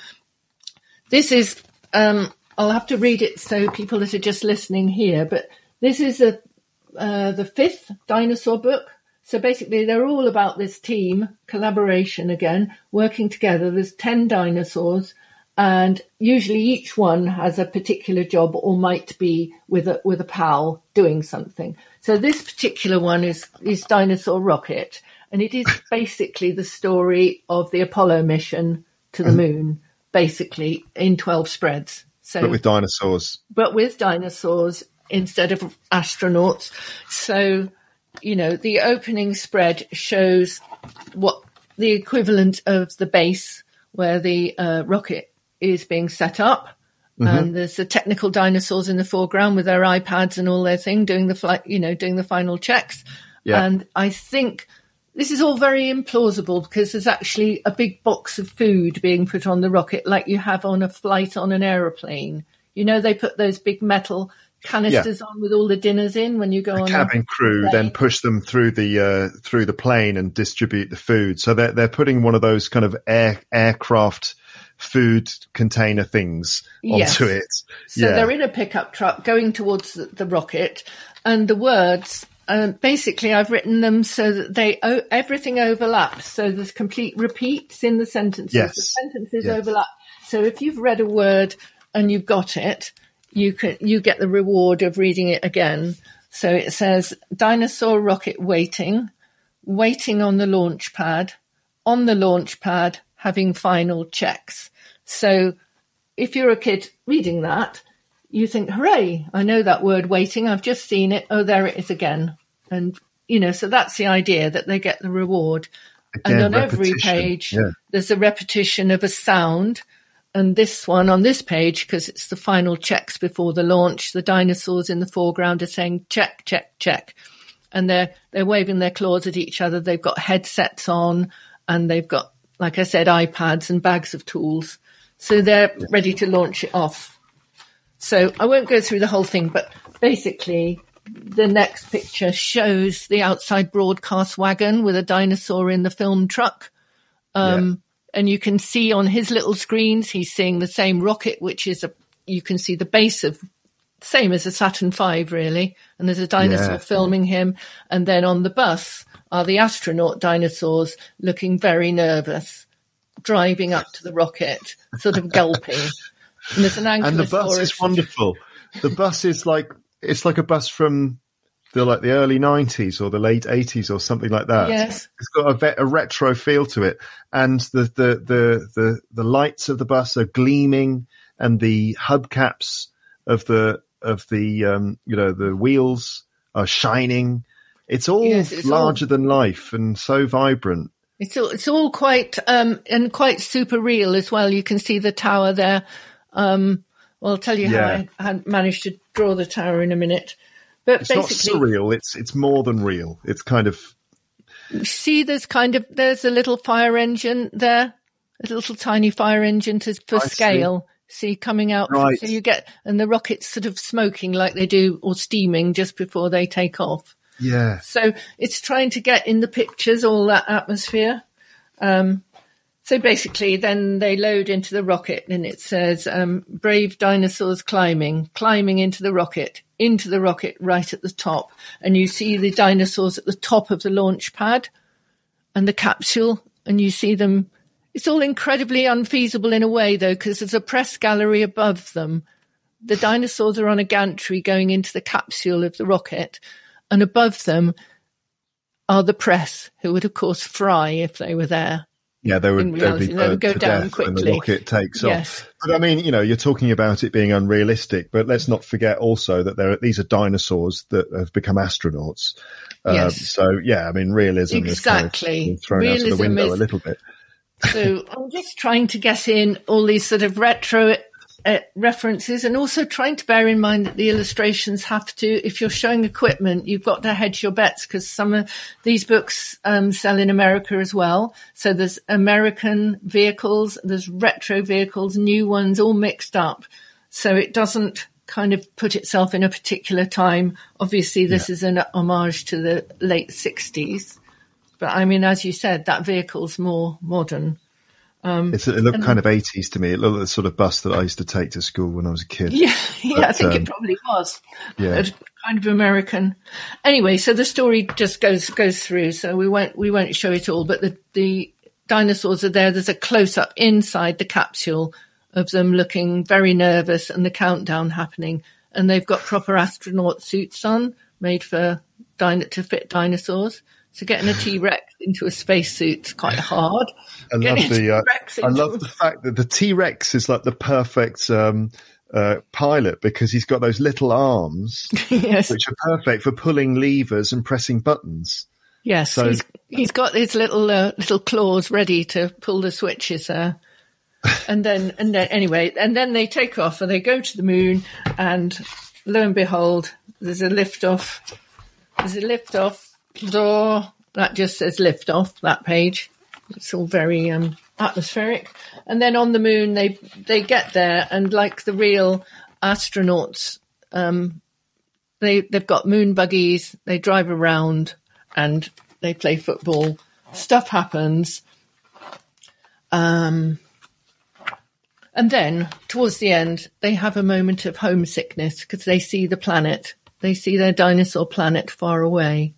this is. Um, I'll have to read it so people that are just listening here, but this is a, uh, the fifth dinosaur book. So basically they're all about this team, collaboration again, working together. There's ten dinosaurs, and usually each one has a particular job or might be with a, with a pal doing something. So this particular one is, is Dinosaur Rocket, and it is basically the story of the Apollo mission to the moon, basically in twelve spreads. So, but with dinosaurs. But with dinosaurs instead of astronauts. So, you know, the opening spread shows what the equivalent of the base where the uh, rocket is being set up. Mm-hmm. And there's the technical dinosaurs in the foreground with their iPads and all their thing, doing the flight, you know, doing the final checks. Yeah. And I think this is all very implausible because there's actually a big box of food being put on the rocket like you have on a flight on an aeroplane. You know, they put those big metal canisters yeah. on with all the dinners in when you go the on. The cabin crew plane. Then push them through the uh, through the plane and distribute the food. So they're, they're putting one of those kind of air aircraft food container things onto yes. it. So yeah. they're in a pickup truck going towards the, the rocket, and the words... Um, basically, I've written them so that they oh, everything overlaps. So there's complete repeats in the sentences. Yes. The sentences yes. overlap. So if you've read a word and you've got it, you can you get the reward of reading it again. So it says dinosaur rocket waiting, waiting on the launch pad, on the launch pad having final checks. So if you're a kid reading that, you think, hooray, I know that word waiting. I've just seen it. Oh, there it is again. And, you know, so that's the idea, that they get the reward. Again, and on repetition. every page, yeah. there's a repetition of a sound. And this one on this page, because it's the final checks before the launch, the dinosaurs in the foreground are saying check, check, check. And they're, they're waving their claws at each other. They've got headsets on, and they've got, like I said, iPads and bags of tools. So they're yeah. ready to launch it off. So I won't go through the whole thing, but basically the next picture shows the outside broadcast wagon with a dinosaur in the film truck. Um, yeah. And you can see on his little screens, he's seeing the same rocket, which is a, you can see the base of, same as a Saturn five, really. And there's a dinosaur yeah. filming him. And then on the bus are the astronaut dinosaurs looking very nervous, driving up to the rocket, sort of gulping. And there's an Ankylosaurus. And the bus is wonderful. The bus is like, it's like a bus from the like the early nineties or the late eighties or something like that. Yes. It's got a, a retro feel to it. And the, the, the, the, the lights of the bus are gleaming, and the hubcaps of the, of the, um, you know, the wheels are shining. It's all yes, it's larger all... than life and so vibrant. It's all, it's all quite, um, and quite super real as well. You can see the tower there. Um, well, I'll tell you yeah. how I, I managed to draw the tower in a minute. But it's basically, not surreal. It's it's more than real. It's kind of. See, there's kind of there's a little fire engine there, a little tiny fire engine to, for I scale. see coming out. Right. So you get, and the rockets sort of smoking like they do, or steaming just before they take off. Yeah. So it's trying to get in the pictures all that atmosphere. Um, so basically then they load into the rocket and it says, um, brave dinosaurs climbing, climbing into the rocket, into the rocket right at the top. And you see the dinosaurs at the top of the launch pad and the capsule, and you see them. It's all incredibly unfeasible in a way, though, because there's a press gallery above them. The dinosaurs are on a gantry going into the capsule of the rocket, and above them are the press, who would, of course, fry if they were there. Yeah, they would, In reality, they'd be they would go to down death quickly. when the rocket takes Yes. off. But I mean, you know, you're talking about it being unrealistic, but let's not forget also that there are, these are dinosaurs that have become astronauts. Yes. Um, so yeah, I mean, realism Exactly. is kind of thrown Realism out of the window is- a little bit. So I'm just trying to get in all these sort of retro uh, references, and also trying to bear in mind that the illustrations have to, if you're showing equipment, you've got to hedge your bets, because some of these books um, sell in America as well. So there's American vehicles, there's retro vehicles, new ones, all mixed up. So it doesn't kind of put itself in a particular time. Obviously, this Yeah. is an homage to the late sixties. But I mean, as you said, that vehicle's more modern. Um, It's, it looked kind of eighties to me. It looked like the sort of bus that I used to take to school when I was a kid. Yeah, yeah, But, I think um, it probably was. yeah. It's kind of American. Anyway, so the story just goes goes through. So we won't we won't show it all, but the the dinosaurs are there. There's a close up inside the capsule of them looking very nervous, and the countdown happening. And they've got proper astronaut suits on, made for dino- to fit dinosaurs. So getting a T-Rex into a spacesuit's quite hard. I love Getting a the. Uh, T-Rex I into love the fact that the T-Rex is like the perfect um, uh, pilot, because he's got those little arms yes, which are perfect for pulling levers and pressing buttons. yes. So- he's, he's got his little uh, little claws ready to pull the switches there. And then, and then, anyway, and then they take off and they go to the moon, and lo and behold, there's a lift off. There's a lift off door that just says lift off. That page, it's all very um, atmospheric. And then on the moon, they they get there, and like the real astronauts, um, they they've got moon buggies. They drive around and they play football. Stuff happens. Um. And then, towards the end, they have a moment of homesickness because they see the planet. They see their dinosaur planet far away.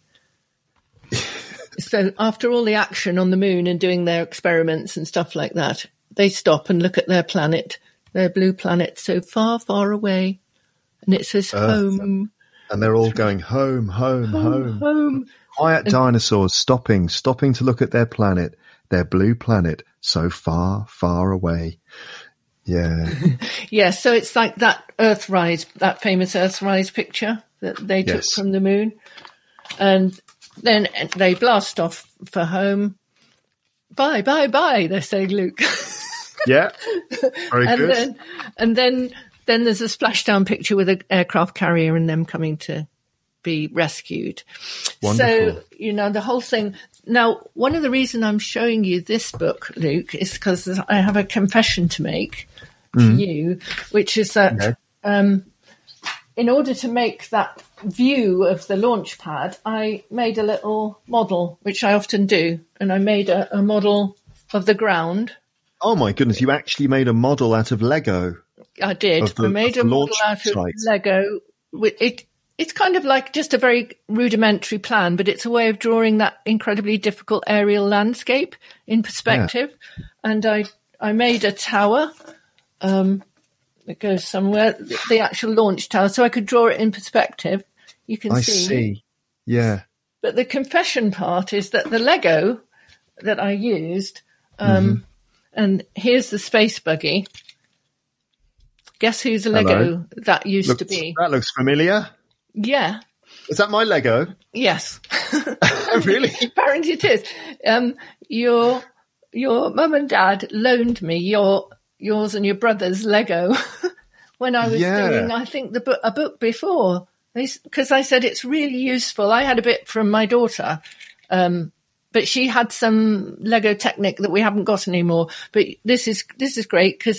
So after all the action on the moon and doing their experiments and stuff like that, they stop and look at their planet, their blue planet so far, far away. And it says Earth. home, And they're all going home, home, home, home. home. Quiet dinosaurs stopping, stopping to look at their planet, their blue planet, so far, far away. Yeah. Yeah, so it's like that Earthrise, that famous Earthrise picture that they took Yes. from the moon. And then they blast off for home. Bye, bye, bye, they're saying, Luke. Yeah. Very and good. then and then then there's a splashdown picture with an aircraft carrier and them coming to be rescued. Wonderful. So, you know, the whole thing. Now, one of the reasons I'm showing you this book, Luke, is because I have a confession to make to you, which is that Okay. um, in order to make that view of the launch pad, I made a little model, which I often do, and I made a, a model of the ground. Oh my goodness, you actually made a model out of Lego. I did. Of the- I made of a the model launch out of site. Lego. With It it's kind of like just a very rudimentary plan, but it's a way of drawing that incredibly difficult aerial landscape in perspective. And I I made a tower. Um, it goes somewhere. The, the actual launch tower, so I could draw it in perspective. You can I see. see. Yeah. But the confession part is that the Lego that I used, um, Mm-hmm. and here's the space buggy. Guess whose Lego Hello. that used Looks- to be? That looks familiar. Yeah. Is that my Lego? Yes. Oh, really? Apparently it is. Um, your your mum and dad loaned me your yours and your brother's Lego when I was Yeah. doing, I think, the book, a book before. Because I said it's really useful. I had a bit from my daughter, um, but she had some Lego Technic that we haven't got anymore. But this is this is great because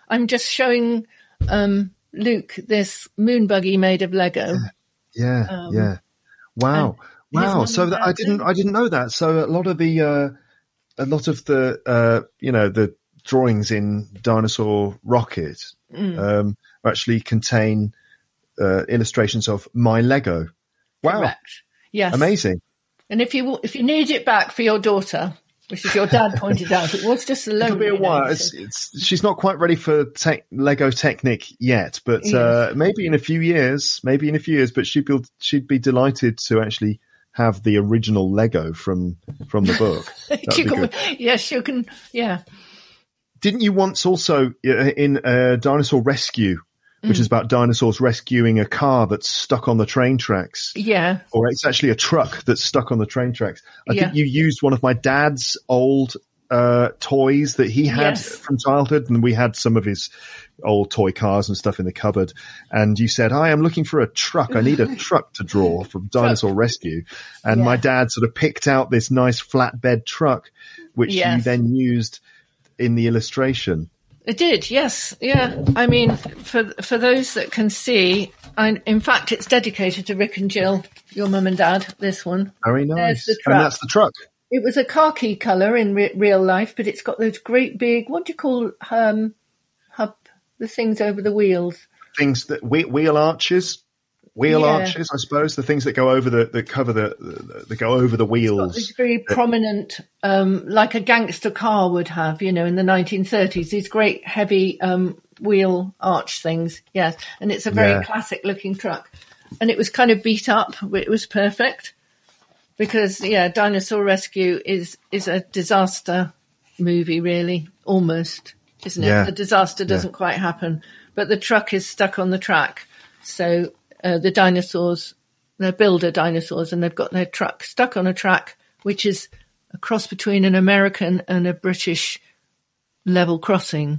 I'm just showing um, Luke this moon buggy made of Lego. Yeah, Um, yeah. Wow, wow. mum So and that, dad I didn't, do. I didn't know that. So a lot of the, uh, a lot of the, uh, you know, the drawings in Dinosaur Rocket Mm. um, actually contain uh, illustrations of my Lego. Wow, Correct. Yes. amazing. And if you if you need it back for your daughter, which is your dad pointed out, it was just a loan. It'll be a you know, while. so- It's, it's, she's not quite ready for tech, Lego Technic yet, but uh, maybe in a few years, maybe in a few years. But she'd be she'd be delighted to actually have the original Lego from from the book. That'd you be can, good. yes, you can. Yeah. Didn't you once also uh, in uh, Dinosaur Rescue, which Mm. is about dinosaurs rescuing a car that's stuck on the train tracks? Yeah. Or it's actually a truck that's stuck on the train tracks. I Yeah. think you used one of my dad's old uh, toys that he had Yes. from childhood, and we had some of his old toy cars and stuff in the cupboard. And you said, "Hi, I'm looking for a truck. I need a truck to draw from Dinosaur Rescue." And Yeah. my dad sort of picked out this nice flatbed truck, which you Yes. then used in the illustration. It did, yes, yeah. I mean, for for those that can see, I, in fact, it's dedicated to Rick and Jill, your mum and dad. This one, Very nice. the And truck. that's the truck. it was a khaki colour in re- real life, but it's got those great big, what do you call um, hub, the things over the wheels? Things that wheel, wheel arches. Wheel Yeah. arches, I suppose, the things that go over the, that cover the, the, that go over the Got wheels. these very prominent, um, like a gangster car would have, you know, in the nineteen thirties. These great heavy um, wheel arch things, yes. And it's a very Yeah. classic looking truck. And it was kind of beat up, but it was perfect because, yeah, Dinosaur Rescue is is a disaster movie, really, almost, isn't it? Yeah. The disaster doesn't quite happen, but the truck is stuck on the track, so. Uh, the dinosaurs, they're builder dinosaurs, and they've got their truck stuck on a track, which is a cross between an American and a British level crossing.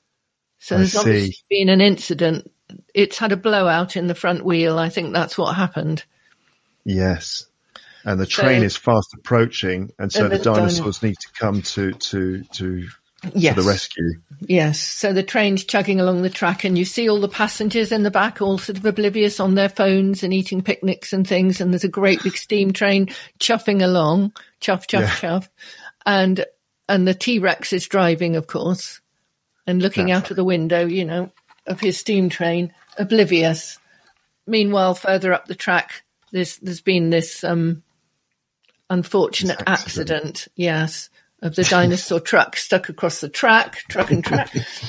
So I there's see. obviously been an incident. It's had a blowout in the front wheel. I think that's what happened. Yes. And the train So- is fast approaching, and so And the the dino- dinosaurs need to come to to to, Yes. to the rescue. Yes. So the train's chugging along the track, and you see all the passengers in the back, all sort of oblivious on their phones and eating picnics and things. And there's a great big steam train chuffing along, chuff, chuff, Yeah. chuff. And, and the T-Rex is driving, of course, and looking out of the window, you know, of his steam train, oblivious. Meanwhile, further up the track, there's, there's been this, um, unfortunate This accident. accident. Yes. Of the dinosaur truck stuck across the track, truck and track.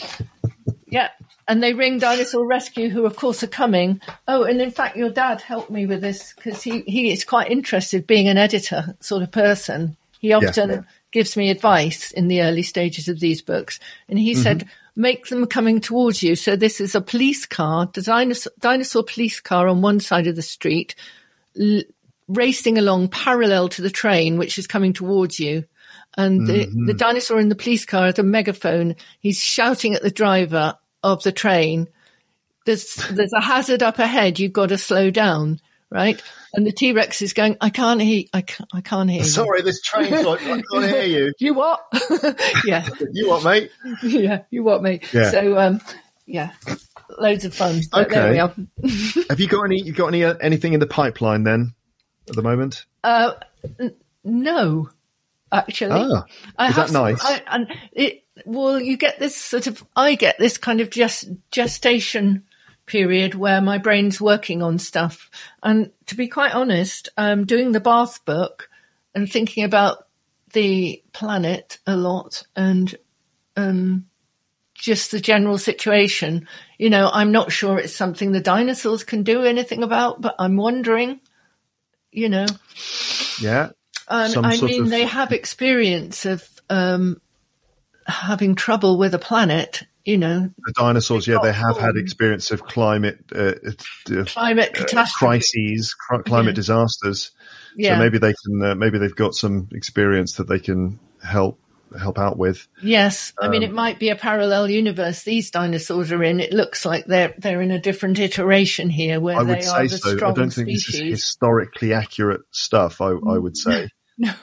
Yeah. And they ring Dinosaur Rescue, who of course are coming. Oh, and in fact, your dad helped me with this because he, he is quite interested, being an editor sort of person. He often Yeah. gives me advice in the early stages of these books. And he said, make them coming towards you. So this is a police car, the dinosaur, dinosaur police car on one side of the street, l- racing along parallel to the train, which is coming towards you. And the, the dinosaur in the police car has a megaphone. He's shouting at the driver of the train, there's, there's a hazard up ahead. You've got to slow down, right? And the T-Rex is going, I can't hear, I can't, I can't hear you. Sorry, this train's like, I can't hear you. You what? Yeah. You what, mate? Yeah. You what, mate? Yeah. So, um, yeah, loads of fun. But there Okay. we are. Have you got any? You got any uh, anything in the pipeline then at the moment? Uh, n- no, actually. Ah, I is have that some- nice? I, and it, well, you get this sort of, I get this kind of gest, gestation period where my brain's working on stuff. And to be quite honest, um, doing the Bath book and thinking about the planet a lot and um, just the general situation, you know, I'm not sure it's something the dinosaurs can do anything about, but I'm wondering, you know. Yeah. Um, Some I sort mean, of- they have experience of um, having trouble with a planet, you know, The dinosaurs, yeah, they have had Um, experience of climate uh, uh, climate uh, catastrophe. crises, cr- climate Yeah. disasters. Yeah. So maybe they can, uh, maybe they've got some experience that they can help help out with. Yes, I mean, Um, it might be a parallel universe these dinosaurs are in. It looks like they're they're in a different iteration here, where I they would are say the so. I strong don't think this is species. historically accurate stuff. I, I would say. No,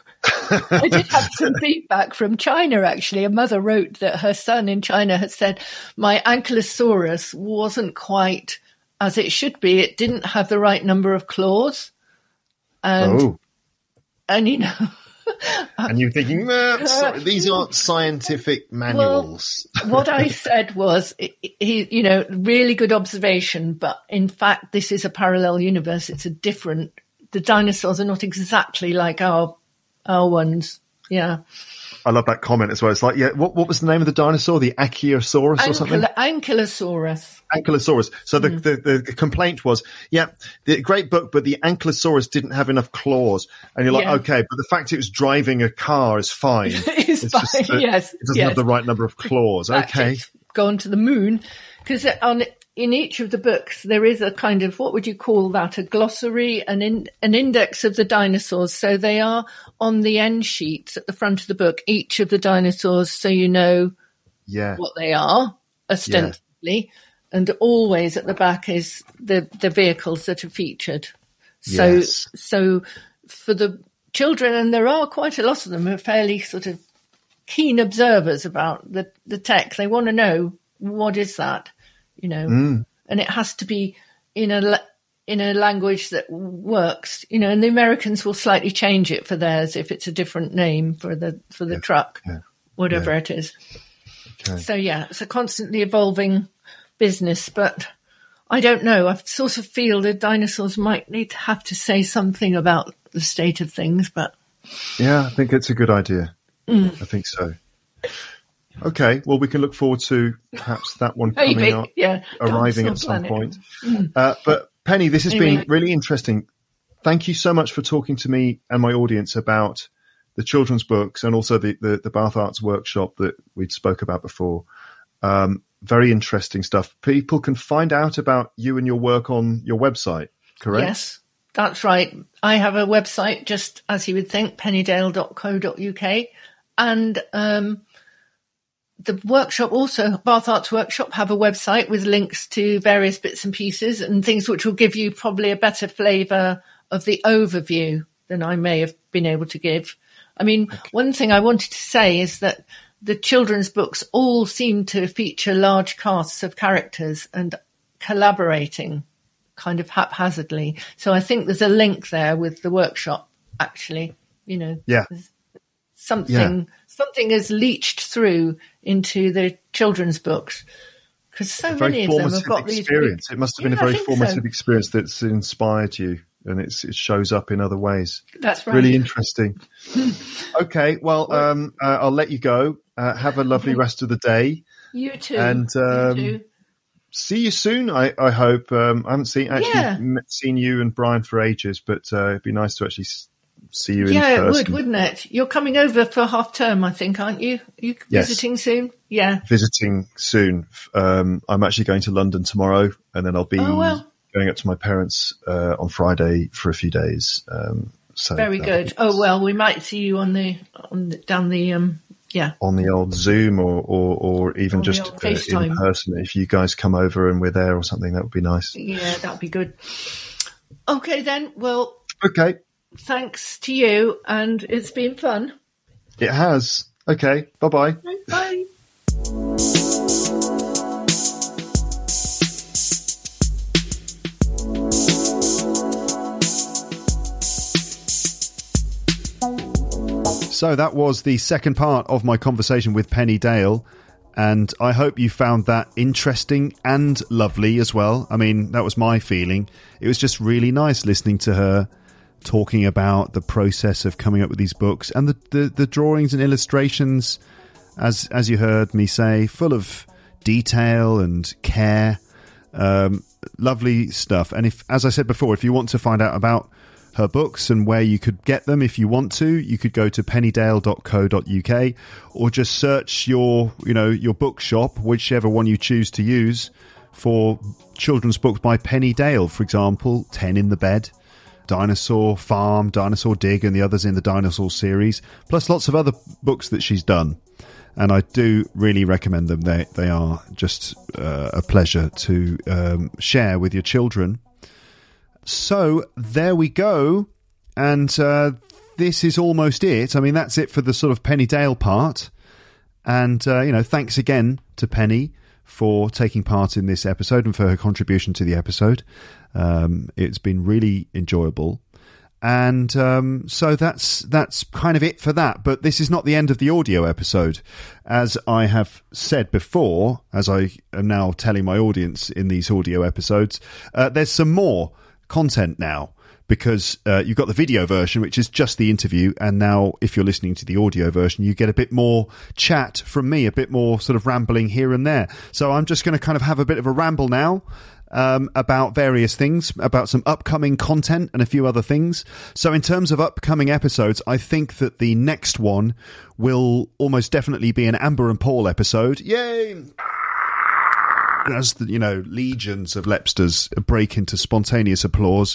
I did have some feedback from China, actually. A mother wrote that her son in China had said, my Ankylosaurus wasn't quite as it should be. It didn't have the right number of claws. And, oh. and you know... And you're thinking, nah, sorry, these aren't scientific manuals. Well, what I said was, he, you know, really good observation, but in fact, this is a parallel universe. It's a different, the dinosaurs are not exactly like our, our ones. Yeah. I love that comment as well. It's like, yeah, what, what was the name of the dinosaur? The Achiosaurus or Ankyl- something? Ankylosaurus. Ankylosaurus. So the, Mm. the, the complaint was, yeah, the great book, but the Ankylosaurus didn't have enough claws. And you're like, Yeah. okay, but the fact it was driving a car is fine. It's fine, just that yes, It doesn't yes. have the right number of claws. Fact, Okay. it's gone to the moon, because on in each of the books there is a kind of, what would you call that, a glossary, an in, an index of the dinosaurs. So they are on the end sheets at the front of the book, each of the dinosaurs, so you know Yeah. what they are ostensibly, and always at the back is the the vehicles that are featured. So Yes. so for the children, and there are quite a lot of them, who are fairly sort of keen observers about the, the tech. They want to know, what is that, you know, Mm. and it has to be in a, la- in a language that works, you know, and the Americans will slightly change it for theirs if it's a different name for the, for the Yeah, truck, yeah, whatever yeah. it is. Okay. So yeah, it's a constantly evolving business, but I don't know. I sort of feel the dinosaurs might need to have to say something about the state of things, but Yeah, I think it's a good idea. Mm. I think so. Okay, well, we can look forward to perhaps that one maybe, coming out, yeah, arriving Dinosaur at some Planet. point. Uh, but Penny, this has Anyway. been really interesting. Thank you so much for talking to me and my audience about the children's books and also the, the, the Bath Arts Workshop that we spoke about before. Um, very interesting stuff. People can find out about you and your work on your website, correct? Yes, that's right. I have a website, just as you would think, pennydale dot co dot uk. And um, the workshop also, Bath Arts Workshop, have a website with links to various bits and pieces and things which will give you probably a better flavour of the overview than I may have been able to give. I mean, okay. One thing I wanted to say is that the children's books all seem to feature large casts of characters and collaborating kind of haphazardly. So I think there's a link there with the workshop, actually. You know, yeah. something yeah. something is leached through into the children's books. Because so a many very of them have got experience. these. It must have yeah, been a very I think formative so. experience that's inspired you, and it's, it shows up in other ways. That's right. Really interesting. Okay, well, um, uh, I'll let you go. Uh, have a lovely rest of the day. You too. And um, you too. see you soon. I, I hope. Um, I haven't seen actually Yeah. met, seen you and Brian for ages, but uh, it'd be nice to actually s- see you in Yeah, it person. would, wouldn't it? You're coming over for half term, I think, aren't you? Are you Yes. visiting soon? Yeah. Visiting soon. Um, I'm actually going to London tomorrow, and then I'll be Oh, well. going up to my parents uh, on Friday for a few days. Um, so Very that'll good. be Oh well, we might see you on the on the, down the um yeah. on the old Zoom or or, or even On the just old uh, in FaceTime. person. If you guys come over and we're there or something, that would be nice. Yeah, that'd be good. Okay then. Well, Okay, thanks to you, and it's been fun. it has. Okay, bye bye. Bye. So that was the second part of my conversation with Penny Dale, and I hope you found that interesting and lovely as well. I mean, that was my feeling. It was just really nice listening to her talking about the process of coming up with these books and the, the, the drawings and illustrations, as as you heard me say, full of detail and care. Um, lovely stuff. And if, as I said before, if you want to find out about her books and where you could get them, if you want to, you could go to pennydale dot co dot uk or just search your, you know, your bookshop, whichever one you choose to use, for children's books by Penny Dale, for example, ten in the Bed, Dinosaur Farm, Dinosaur Dig, and the others in the Dinosaur series, plus lots of other books that she's done. And I do really recommend them. They they are just uh, a pleasure to um, share with your children. So there we go. And uh, this is almost it. I mean, that's it for the sort of Penny Dale part. And, uh, you know, thanks again to Penny for taking part in this episode and for her contribution to the episode. Um, it's been really enjoyable. And um, so that's that's kind of it for that. But this is not the end of the audio episode. As I have said before, as I am now telling my audience in these audio episodes, uh, there's some more content now. Because uh, you've got the video version, which is just the interview. And now if you're listening to the audio version, you get a bit more chat from me, a bit more sort of rambling here and there. So I'm just going to kind of have a bit of a ramble now um, about various things, about some upcoming content and a few other things. So in terms of upcoming episodes, I think that the next one will almost definitely be an Amber and Paul episode. Yay! As the, you know, legions of Lepsters break into spontaneous applause.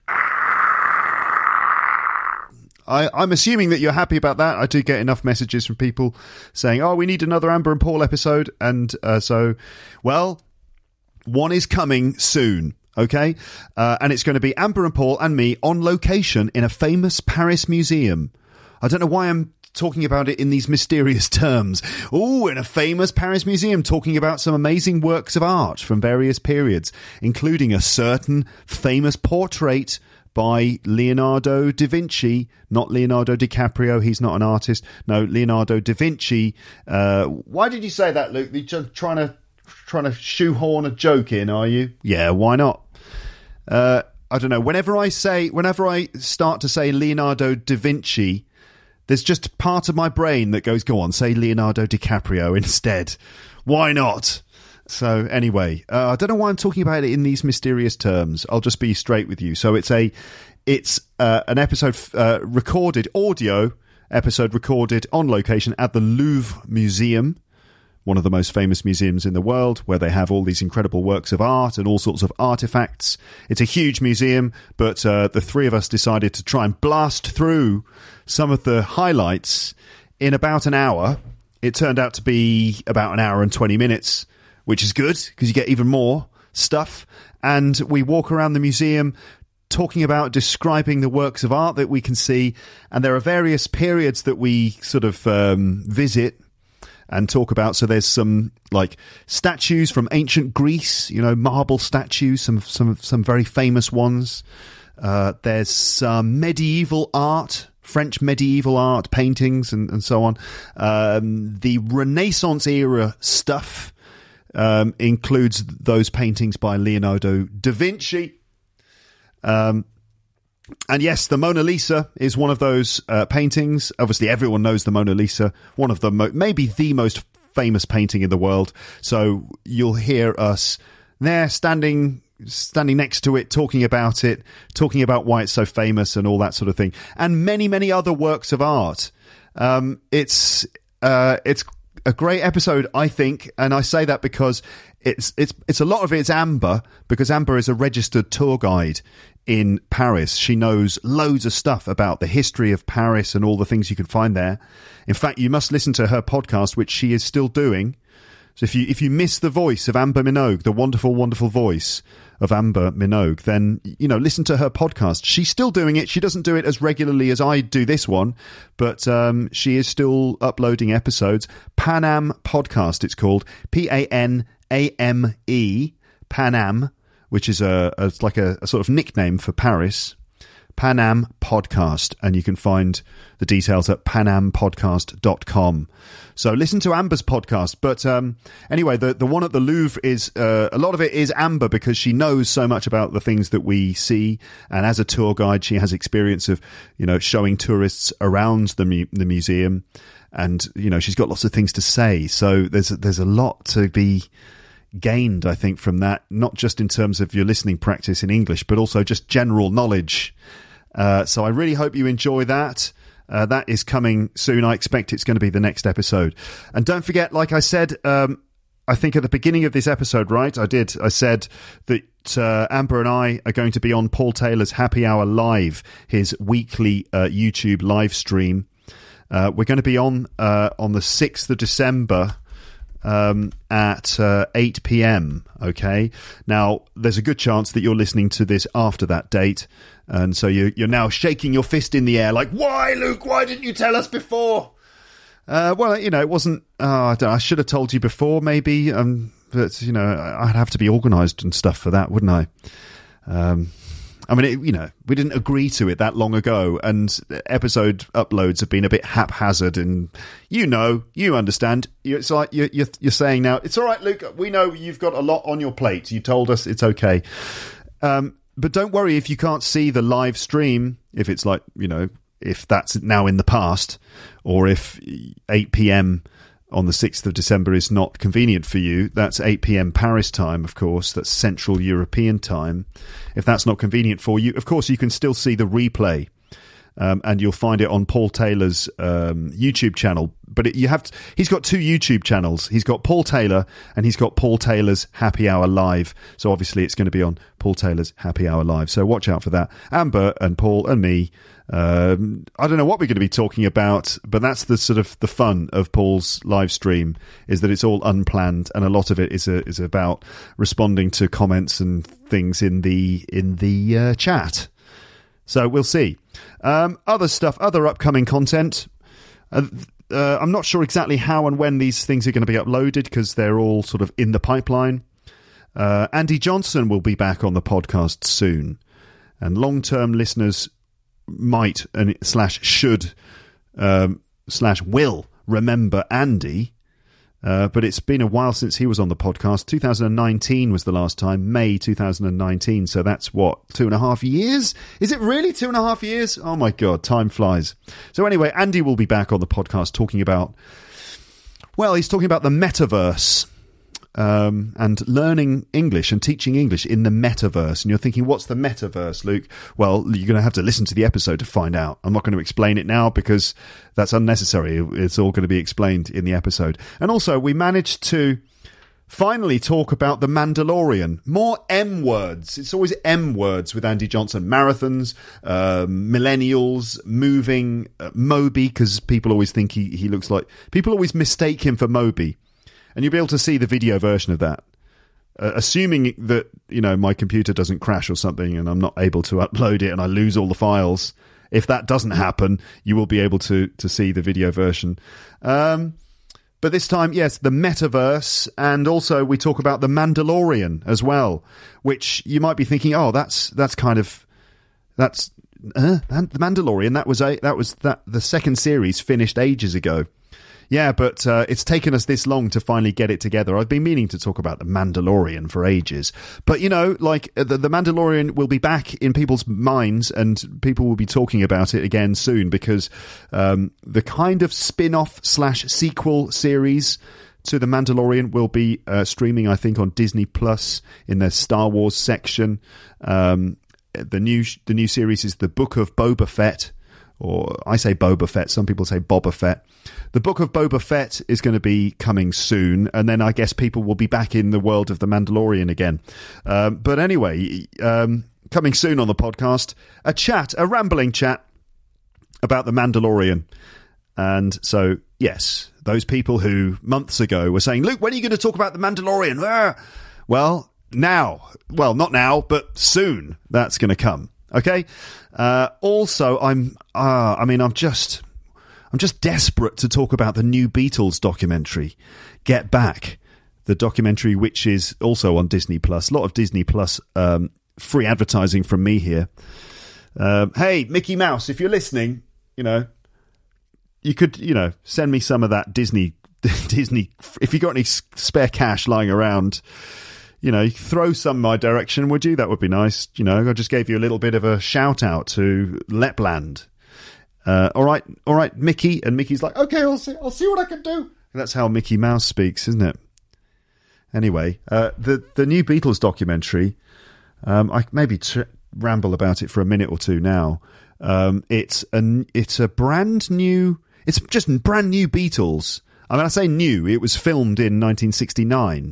I, I'm assuming that you're happy about that. I do get enough messages from people saying, oh, we need another Amber and Paul episode. And uh, so, well, one is coming soon, okay? Uh, and it's going to be Amber and Paul and me on location in a famous Paris museum. I don't know why I'm talking about it in these mysterious terms. Oh, in a famous Paris museum, talking about some amazing works of art from various periods, including a certain famous portrait by Leonardo da Vinci, not Leonardo DiCaprio. He's not an artist. No, Leonardo da Vinci. Uh, why did you say that, Luke? You're trying to trying to shoehorn a joke in, are you? Yeah, why not? Uh, I don't know. Whenever I say, whenever I start to say Leonardo da Vinci, there's just part of my brain that goes, go on, say Leonardo DiCaprio instead. Why not? So anyway, uh, I don't know why I'm talking about it in these mysterious terms. I'll just be straight with you. So it's a, it's uh, an episode uh, recorded, audio episode recorded on location at the Louvre Museum, one of the most famous museums in the world, where they have all these incredible works of art and all sorts of artifacts. It's a huge museum, but uh, the three of us decided to try and blast through some of the highlights in about an hour. It turned out to be about an hour and twenty minutes, which is good because you get even more stuff. And we walk around the museum talking about, describing the works of art that we can see. And there are various periods that we sort of um, visit and talk about. So there's some like statues from ancient Greece, you know, marble statues, some some some very famous ones. Uh, there's some medieval art, French medieval art, paintings and, and so on. Um, the Renaissance era stuff um, includes those paintings by Leonardo da Vinci. Um, and yes, the Mona Lisa is one of those uh, paintings. Obviously, everyone knows the Mona Lisa, one of the mo- maybe the most famous painting in the world. So you'll hear us there standing standing next to it, talking about it, talking about why it's so famous and all that sort of thing, and many, many other works of art. Um, it's uh, it's a great episode, I think, and I say that because it's it's it's a lot of it's Amber, because Amber is a registered tour guide in Paris. She knows loads of stuff about the history of Paris and all the things you can find there. In fact, you must listen to her podcast, which she is still doing. So if you if you miss the voice of Amber Minogue, the wonderful, wonderful voice of Amber Minogue, then, you know, listen to her podcast. She's still doing it. She doesn't do it as regularly as I do this one, but um, she is still uploading episodes. Pan Am Podcast, it's called. P A N A M E, Pan Am, which is a, a like a, a sort of nickname for Paris. Pan Am Podcast, and you can find the details at pan am podcast dot com. So listen to Amber's podcast. But um, anyway, the, the one at the Louvre is, uh, a lot of it is Amber, because she knows so much about the things that we see. And as a tour guide, she has experience of, you know, showing tourists around the mu- the museum. And, you know, she's got lots of things to say. So there's, there's a lot to be gained, I think, from that, not just in terms of your listening practice in English, but also just general knowledge. Uh, so I really hope you enjoy that. Uh, that is coming soon. I expect it's going to be the next episode. And don't forget, like I said, um, I think at the beginning of this episode, right, I did, I said that uh, Amber and I are going to be on Paul Taylor's Happy Hour Live, his weekly uh, YouTube live stream. Uh, we're going to be on uh, on the sixth of December. um, at uh, eight p.m, okay? Now, there's a good chance that you're listening to this after that date, and so you, you're now shaking your fist in the air like, why, Luke, why didn't you tell us before? Uh, well, you know, it wasn't... Oh, I, don't, I should have told you before, maybe, um, but, you know, I'd have to be organised and stuff for that, wouldn't I? Um... I mean, it, you know, we didn't agree to it that long ago, and episode uploads have been a bit haphazard. And you know, you understand. It's like you're, you're, you're saying now, it's all right, Luke. We know you've got a lot on your plate. You told us it's okay, um, but don't worry if you can't see the live stream. If it's like, you know, if that's now in the past, or if eight p.m. on the sixth of December is not convenient for you, that's eight p.m. Paris time, of course. That's Central European time. If that's not convenient for you, of course, you can still see the replay, um, and you'll find it on Paul Taylor's um, YouTube channel. But it, you have to, he's got two YouTube channels. He's got Paul Taylor, and he's got Paul Taylor's Happy Hour Live. So obviously it's going to be on Paul Taylor's Happy Hour Live. So watch out for that. Amber and Paul and me. Um, I don't know what we're going to be talking about, but that's the sort of the fun of Paul's live stream, is that it's all unplanned, and a lot of it is a, is about responding to comments and things in the in the uh, chat. So we'll see. Um, other stuff, other upcoming content. Uh, uh, I'm not sure exactly how and when these things are going to be uploaded, because they're all sort of in the pipeline. Uh, Andy Johnson will be back on the podcast soon, and long-term listeners might and slash should um, slash will remember Andy, uh, but it's been a while since he was on the podcast. two thousand nineteen was the last time, May two thousand nineteen, so that's what, two and a half years? Is it really two and a half years? Oh my god, time flies. So anyway, Andy will be back on the podcast talking about, well, he's talking about the metaverse. Um, and learning English and teaching English in the metaverse. And you're thinking, what's the metaverse, Luke? Well, you're going to have to listen to the episode to find out. I'm not going to explain it now because that's unnecessary. It's all going to be explained in the episode. And also, we managed to finally talk about The Mandalorian. More M words. It's always M words with Andy Johnson. Marathons, um, millennials, moving, uh, Moby, because people always think he, he looks like... People always mistake him for Moby. And you'll be able to see the video version of that. Uh, assuming that, you know, my computer doesn't crash or something and I'm not able to upload it and I lose all the files. If that doesn't happen, you will be able to, to see the video version. Um, but this time, yes, the metaverse. And also we talk about The Mandalorian as well, which you might be thinking, oh, that's that's kind of... That's... Uh, The Mandalorian, that was a, that was that the second series finished ages ago. Yeah, but uh, it's taken us this long to finally get it together. I've been meaning to talk about The Mandalorian for ages. But, you know, like, the, the Mandalorian will be back in people's minds and people will be talking about it again soon, because um, the kind of spin-off slash sequel series to The Mandalorian will be uh, streaming, I think, on Disney Plus in their Star Wars section. Um, the new the new series is The Book of Boba Fett. Or I say Boba Fett, some people say Boba Fett. The Book of Boba Fett is going to be coming soon, and then I guess people will be back in the world of The Mandalorian again. Um, but anyway, um, coming soon on the podcast, a chat, a rambling chat about The Mandalorian. And so, yes, those people who months ago were saying, Luke, when are you going to talk about The Mandalorian? Ah! Well, now. Well, not now, but soon that's going to come. Okay. Uh, also, I'm. Uh, I mean, I'm just. I'm just desperate to talk about the new Beatles documentary, Get Back, the documentary which is also on Disney Plus. A lot of Disney Plus um, free advertising from me here. Um, hey, Mickey Mouse, if you're listening, you know, you could, you know, send me some of that Disney. Disney. If you got any spare cash lying around. You know, throw some my direction, would you? That would be nice. You know, I just gave you a little bit of a shout out to Lapland. Uh, all right, all right, Mickey. And Mickey's like, okay, I'll see, I'll see what I can do. That's how Mickey Mouse speaks, isn't it? Anyway, uh, the the new Beatles documentary. Um, I maybe tr- ramble about it for a minute or two now. Um, it's a it's a brand new. It's just brand new Beatles. I mean, I say new. It was filmed in nineteen sixty-nine.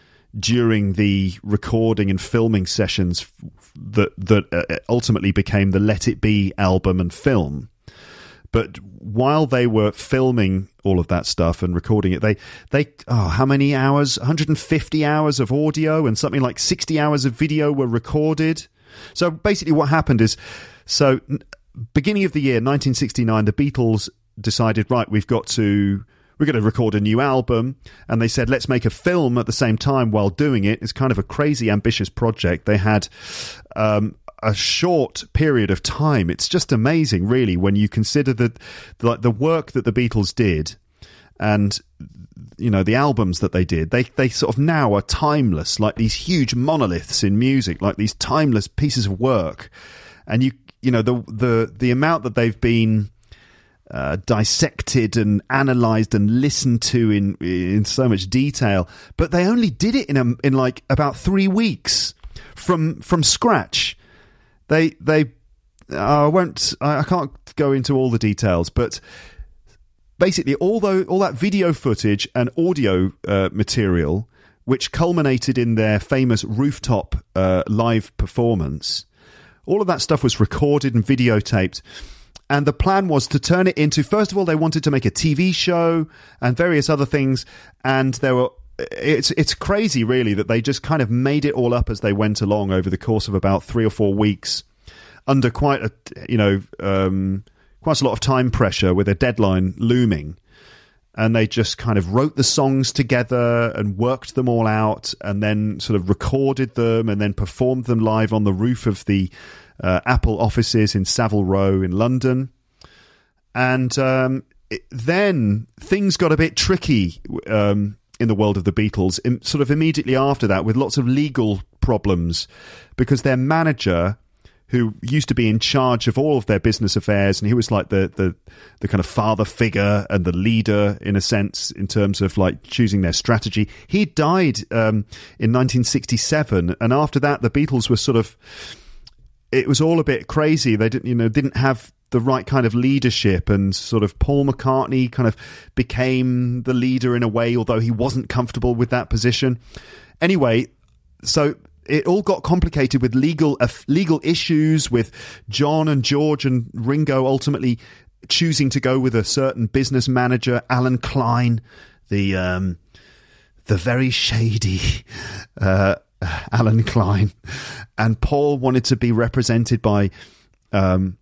During the recording and filming sessions that that uh, ultimately became the Let It Be album and film. But while they were filming all of that stuff and recording it, they, they oh, how many hours? one hundred fifty hours of audio and something like sixty hours of video were recorded. So basically what happened is, so beginning of the year, nineteen sixty-nine, the Beatles decided, right, we've got to... we're going to record a new album, and they said, let's make a film at the same time while doing it. It's kind of a crazy ambitious project. They had um, a short period of time. It's just amazing, really, when you consider that the, the work that the Beatles did and, you know, the albums that they did. They they sort of now are timeless, like these huge monoliths in music, like these timeless pieces of work. And you you know the the the amount that they've been Uh, dissected and analysed and listened to in in so much detail, but they only did it in a, in like about three weeks from from scratch. They they uh, I won't I, I can't go into all the details, but basically all the, all that video footage and audio uh, material, which culminated in their famous rooftop uh, live performance, all of that stuff was recorded and videotaped. And the plan was to turn it into, first of all, they wanted to make a T V show and various other things. And there were, it's it's crazy, really, that they just kind of made it all up as they went along over the course of about three or four weeks, under quite a, you know, um, quite a lot of time pressure with a deadline looming. And they just kind of wrote the songs together and worked them all out, and then sort of recorded them and then performed them live on the roof of the Uh, Apple offices in Savile Row in London. And um, it, then things got a bit tricky um, in the world of the Beatles, in, sort of immediately after that, with lots of legal problems, because their manager, who used to be in charge of all of their business affairs, and he was like the, the, the kind of father figure and the leader, in a sense, in terms of like choosing their strategy, he died um, in nineteen sixty-seven. And after that, the Beatles were sort of... it was all a bit crazy. They didn't, you know, didn't have the right kind of leadership, and sort of Paul McCartney kind of became the leader in a way, although he wasn't comfortable with that position. Anyway, so it all got complicated with legal uh, legal issues, with John and George and Ringo ultimately choosing to go with a certain business manager, Alan Klein, the um, the very shady Uh, Alan Klein, and Paul wanted to be represented by um,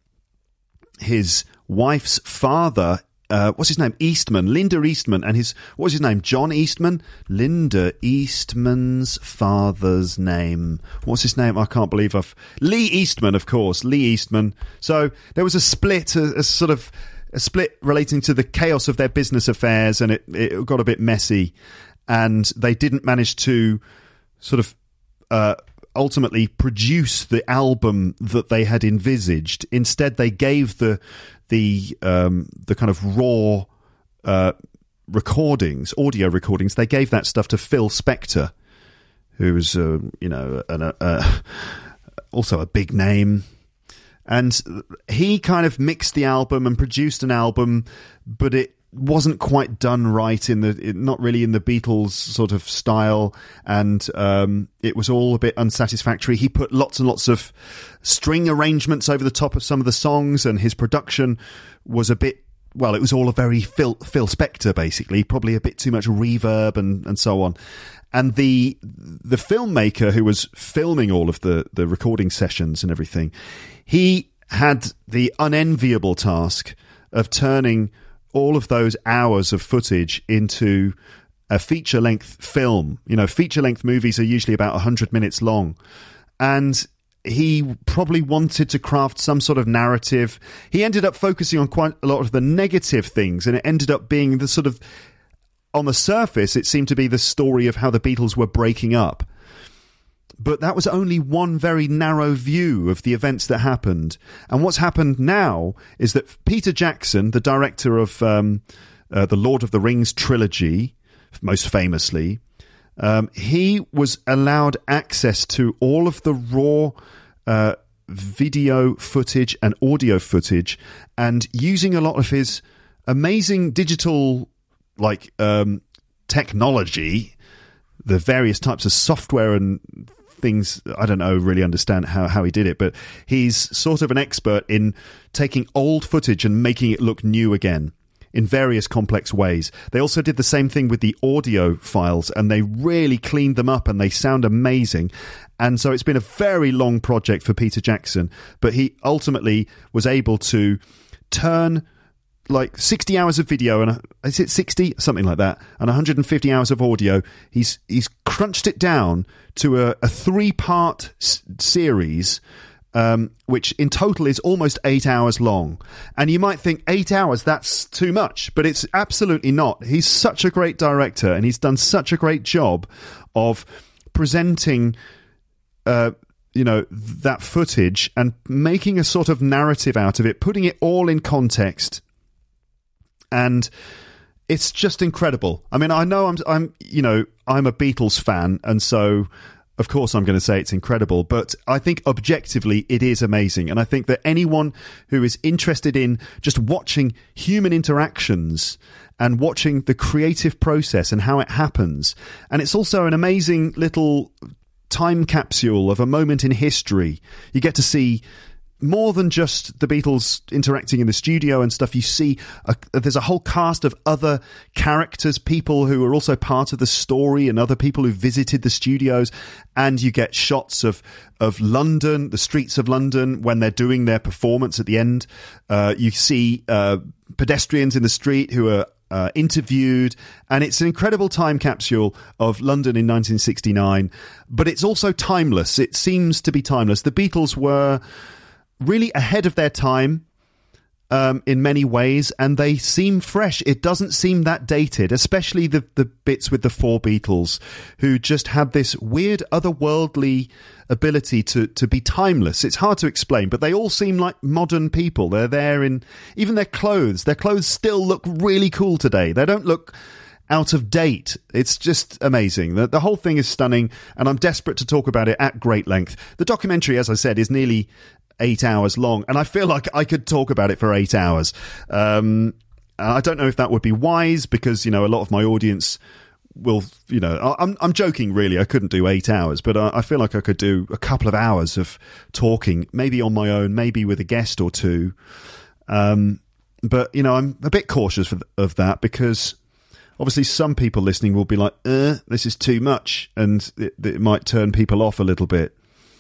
his wife's father. Uh, what's his name? Eastman, Linda Eastman, and his what's his name? John Eastman. Linda Eastman's father's name. What's his name? I can't believe I've Lee Eastman, of course, Lee Eastman. So there was a split, a, a sort of a split relating to the chaos of their business affairs, and it, it got a bit messy, and they didn't manage to sort of. Uh, ultimately produce the album that they had envisaged. Instead, they gave the the um, the kind of raw uh, recordings, audio recordings. They gave that stuff to Phil Spector, who was uh, you know an, uh, also a big name, and he kind of mixed the album and produced an album, but it wasn't quite done right in the it, not really in the Beatles sort of style, and um it was all a bit unsatisfactory. He put lots and lots of string arrangements over the top of some of the songs, and his production was a bit, well, it was all a very Phil, Phil Spector, basically, probably a bit too much reverb and and so on. And the the filmmaker who was filming all of the the recording sessions and everything, he had the unenviable task of turning all of those hours of footage into a feature-length film. You know, feature-length movies are usually about one hundred minutes long. And he probably wanted to craft some sort of narrative. He ended up focusing on quite a lot of the negative things, and it ended up being the sort of... on the surface, it seemed to be the story of how the Beatles were breaking up. But that was only one very narrow view of the events that happened. And what's happened now is that Peter Jackson, the director of um, uh, the Lord of the Rings trilogy, most famously, um, he was allowed access to all of the raw uh, video footage and audio footage, and using a lot of his amazing digital like um, technology, the various types of software and things. I don't know, really understand how, how he did it, but he's sort of an expert in taking old footage and making it look new again in various complex ways. They also did the same thing with the audio files, and they really cleaned them up, and they sound amazing. And so it's been a very long project for Peter Jackson, but he ultimately was able to turn like sixty hours of video, and is it sixty, something like that, and one hundred fifty hours of audio. He's he's crunched it down to a, a three part s- series, um, which in total is almost eight hours long. And you might think eight hours, that's too much, but it's absolutely not. He's such a great director, and he's done such a great job of presenting, uh, you know, that footage and making a sort of narrative out of it, putting it all in context. And it's just incredible. I mean, I know I'm, I'm, you know, I'm a Beatles fan, and so of course I'm going to say it's incredible. But I think objectively it is amazing, and I think that anyone who is interested in just watching human interactions and watching the creative process and how it happens, and it's also an amazing little time capsule of a moment in history. You get to see more than just the Beatles interacting in the studio and stuff. You see a, there's a whole cast of other characters, people who are also part of the story, and other people who visited the studios. And you get shots of of London, the streets of London, when they're doing their performance at the end. Uh, you see uh, pedestrians in the street who are Uh, interviewed, and it's an incredible time capsule of London in nineteen sixty-nine, but it's also timeless. It seems to be timeless. The Beatles were really ahead of their time um, in many ways, and they seem fresh. It doesn't seem that dated, especially the, the bits with the four Beatles, who just had this weird otherworldly ability to, to be timeless. It's hard to explain, but they all seem like modern people. They're there in even their clothes. Their clothes still look really cool today. They don't look out of date. It's just amazing. The, the whole thing is stunning, and I'm desperate to talk about it at great length. The documentary, as I said, is nearly eight hours long, and I feel like I could talk about it for eight hours. Um, I don't know if that would be wise, because, you know, a lot of my audience will, you know, I'm I'm joking, really. I couldn't do eight hours, but I, I feel like I could do a couple of hours of talking, maybe on my own, maybe with a guest or two. Um, but, you know, I'm a bit cautious of, of that, because obviously some people listening will be like, uh, this is too much, and it, it might turn people off a little bit.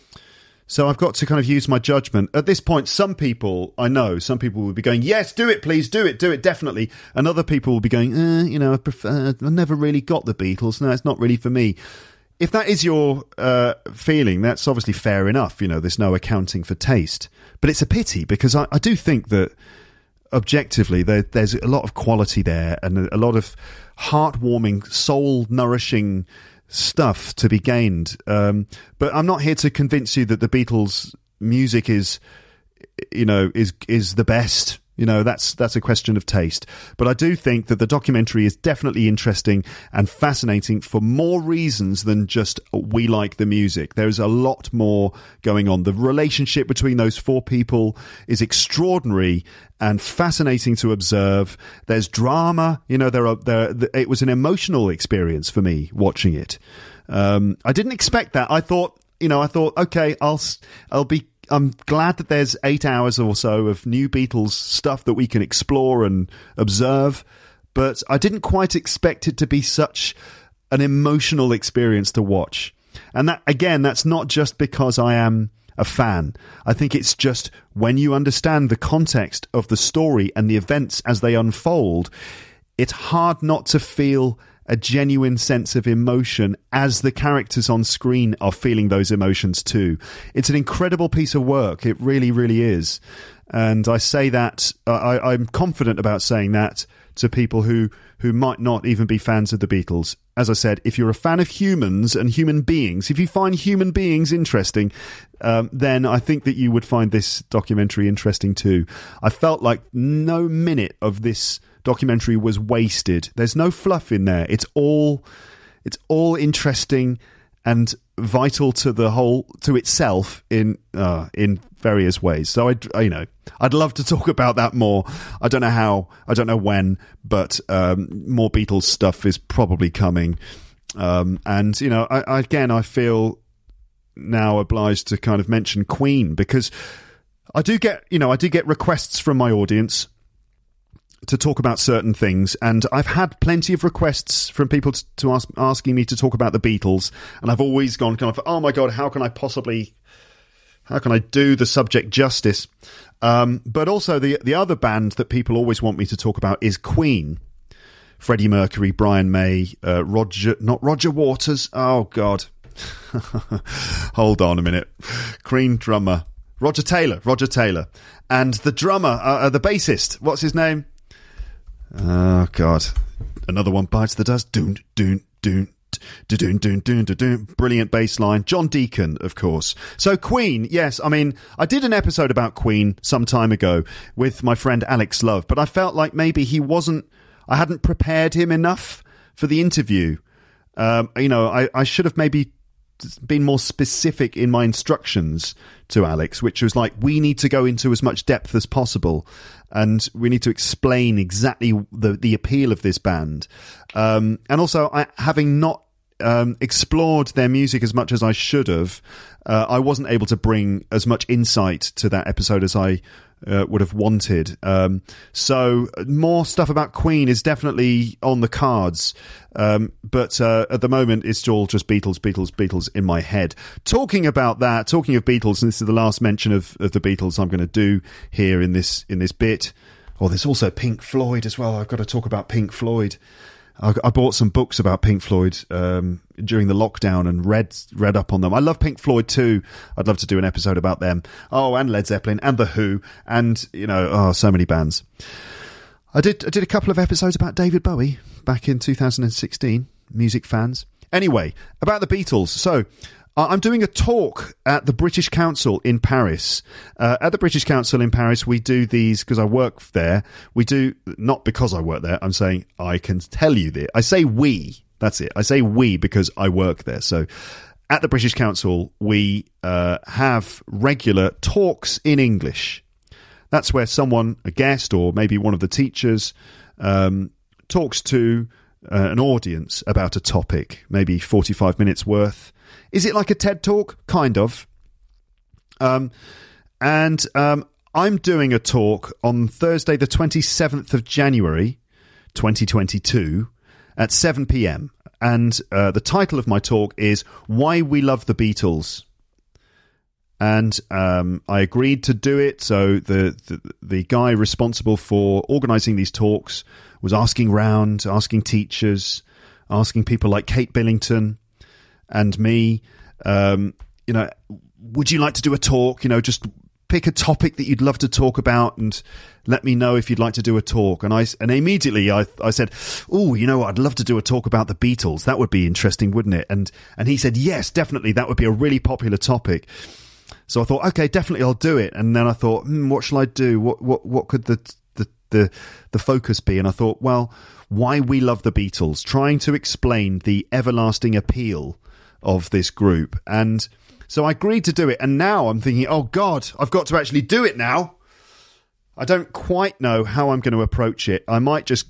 So I've got to kind of use my judgment. At this point, some people, I know, some people will be going, yes, do it, please, do it, do it, definitely. And other people will be going, eh, you know, I prefer, I never really got the Beatles. No, it's not really for me. If that is your uh, feeling, that's obviously fair enough. You know, there's no accounting for taste. But it's a pity, because I, I do think that objectively there, there's a lot of quality there, and a lot of heartwarming, soul-nourishing stuff to be gained. Um, but I'm not here to convince you that the Beatles' music is, you know, is is the best. You know, that's that's a question of taste. But I do think that the documentary is definitely interesting and fascinating for more reasons than just we like the music. There's a lot more going on. The relationship between those four people is extraordinary and fascinating to observe. There's drama. You know, there are there. It was an emotional experience for me watching it. Um, I didn't expect that. I thought, you know, I thought, okay, I'll I'll be. I'm glad that there's eight hours or so of new Beatles stuff that we can explore and observe, but I didn't quite expect it to be such an emotional experience to watch. And that, again, that's not just because I am a fan. I think it's just when you understand the context of the story and the events as they unfold, it's hard not to feel a genuine sense of emotion as the characters on screen are feeling those emotions too. It's an incredible piece of work. It really, really is. And I say that, uh, I, I'm confident about saying that to people who, who might not even be fans of the Beatles. As I said, if you're a fan of humans and human beings, if you find human beings interesting, um, then I think that you would find this documentary interesting too. I felt like no minute of this documentary was wasted. There's no fluff in there. It's all it's all interesting and vital to the whole, to itself in uh, in various ways. So I, you know, I'd love to talk about that more. I don't know how, I don't know when, but um, more Beatles stuff is probably coming. Um, and you know, I, I, again, I feel now obliged to kind of mention Queen, because I do get, you know, I do get requests from my audience to talk about certain things, and I've had plenty of requests from people to, to ask, asking me to talk about the Beatles, and I've always gone kind of, oh my God, how can I possibly, how can I do the subject justice? Um, but also the the other band that people always want me to talk about is Queen. Freddie Mercury, Brian May, uh, Roger, not Roger Waters. Oh God. Hold on a minute. Queen drummer. Roger Taylor, Roger Taylor. And the drummer, uh, uh, the bassist, what's his name? Oh, God. Another one bites the dust. Doon, doon, doon, doon, doon, doon, doon, doon. Brilliant bass line. John Deacon, of course. So Queen, yes, I mean, I did an episode about Queen some time ago with my friend Alex Love, but I felt like maybe he wasn't, I hadn't prepared him enough for the interview. Um, you know, I, I should have maybe been more specific in my instructions to Alex, which was like, we need to go into as much depth as possible, and we need to explain exactly the the appeal of this band. Um, and also, I, having not um, explored their music as much as I should have, uh, I wasn't able to bring as much insight to that episode as I Uh, would have wanted. Um, so more stuff about Queen is definitely on the cards. Um, but uh, at the moment, it's all just Beatles, Beatles, Beatles in my head. Talking about that, talking of Beatles, and this is the last mention of, of the Beatles I'm going to do here in this in this bit. Oh, there's also Pink Floyd as well. I've got to talk about Pink Floyd. I, I bought some books about Pink Floyd um, during the lockdown and read read up on them. I love Pink Floyd too. I'd love to do an episode about them. Oh, and Led Zeppelin and The Who, and you know, oh, so many bands. I did I did a couple of episodes about David Bowie back in two thousand sixteen. Music fans. Anyway, about the Beatles. So I'm doing a talk at the British Council in Paris. Uh, at the British Council in Paris, we do these, because I work there, we do, not because I work there, I'm saying I can tell you this. I say we, that's it. I say we because I work there. So at the British Council, we uh, have regular talks in English. That's where someone, a guest or maybe one of the teachers, um, talks to uh, an audience about a topic, maybe forty-five minutes worth. Is it like a TED Talk? Kind of. Um, and um, I'm doing a talk on Thursday, the twenty-seventh of January, twenty twenty-two, at seven p.m. And uh, the title of my talk is Why We Love the Beatles. And um, I agreed to do it. So the, the, the guy responsible for organising these talks was asking round, asking teachers, asking people like Kate Billington and me, um, you know, would you like to do a talk? You know, just pick a topic that you'd love to talk about and let me know if you'd like to do a talk. And I, and immediately I, I said, oh, you know, I'd love to do a talk about the Beatles. That would be interesting, wouldn't it? And, and he said, yes, definitely. That would be a really popular topic. So I thought, okay, definitely I'll do it. And then I thought, hmm, what shall I do? What, what, what could the, the, the, the focus be? And I thought, well, why we love the Beatles, trying to explain the everlasting appeal of this group. And so I agreed to do it, and now I'm thinking, oh God, I've got to actually do it now. I don't quite know how I'm going to approach it. I might just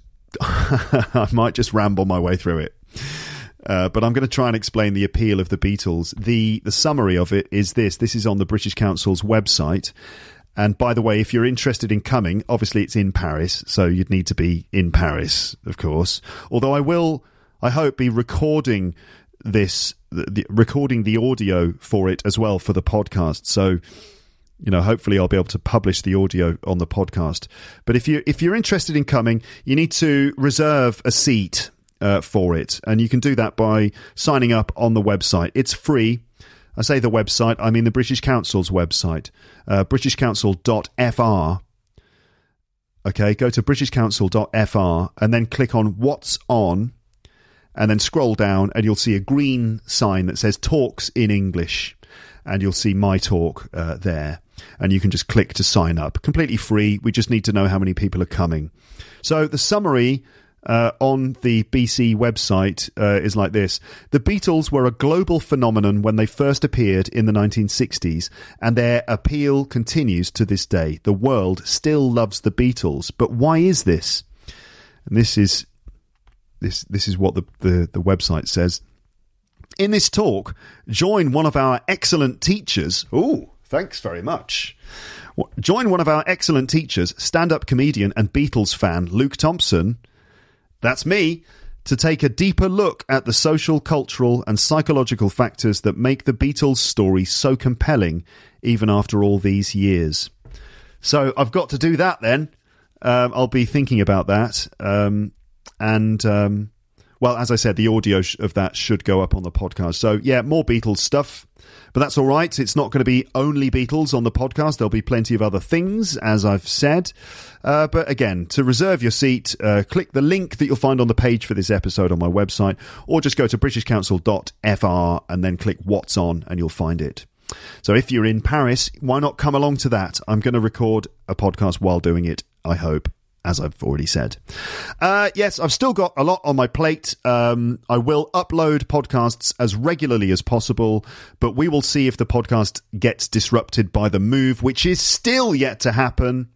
I might just ramble my way through it, uh, but I'm going to try and explain the appeal of the Beatles. The the summary of it is this. This is on the British Council's website. And by the way, if you're interested in coming, obviously it's in Paris, so you'd need to be in Paris, of course. Although I will, I hope, be recording this The, the, recording the audio for it as well for the podcast. So, you know, hopefully I'll be able to publish the audio on the podcast. But if you if you're interested in coming, you need to reserve a seat uh, for it, and you can do that by signing up on the website. It's free. I say the website, I mean the British Council's website, uh, british council dot f r. Okay, go to british council dot f r and then click on What's On. And then scroll down and you'll see a green sign that says Talks in English. And you'll see my talk uh, there. And you can just click to sign up. Completely free. We just need to know how many people are coming. So the summary uh, on the B C website uh, is like this. The Beatles were a global phenomenon when they first appeared in the nineteen sixties. And their appeal continues to this day. The world still loves the Beatles. But why is this? And this is... This this is what the, the, the website says. In this talk, join one of our excellent teachers. Ooh, thanks very much. Join one of our excellent teachers, stand-up comedian and Beatles fan Luke Thompson, that's me, to take a deeper look at the social, cultural and psychological factors that make the Beatles story so compelling even after all these years. So I've got to do that then. Um, I'll be thinking about that. Um, and, um, well, as I said, the audio sh- of that should go up on the podcast. So, yeah, more Beatles stuff. But that's all right. It's not going to be only Beatles on the podcast. There'll be plenty of other things, as I've said. Uh, but again, to reserve your seat, uh, click the link that you'll find on the page for this episode on my website, or just go to british council dot f r and then click What's On and you'll find it. So if you're in Paris, why not come along to that? I'm going to record a podcast while doing it, I hope, as I've already said. Uh, yes, I've still got a lot on my plate. Um, I will upload podcasts as regularly as possible, but we will see if the podcast gets disrupted by the move, which is still yet to happen.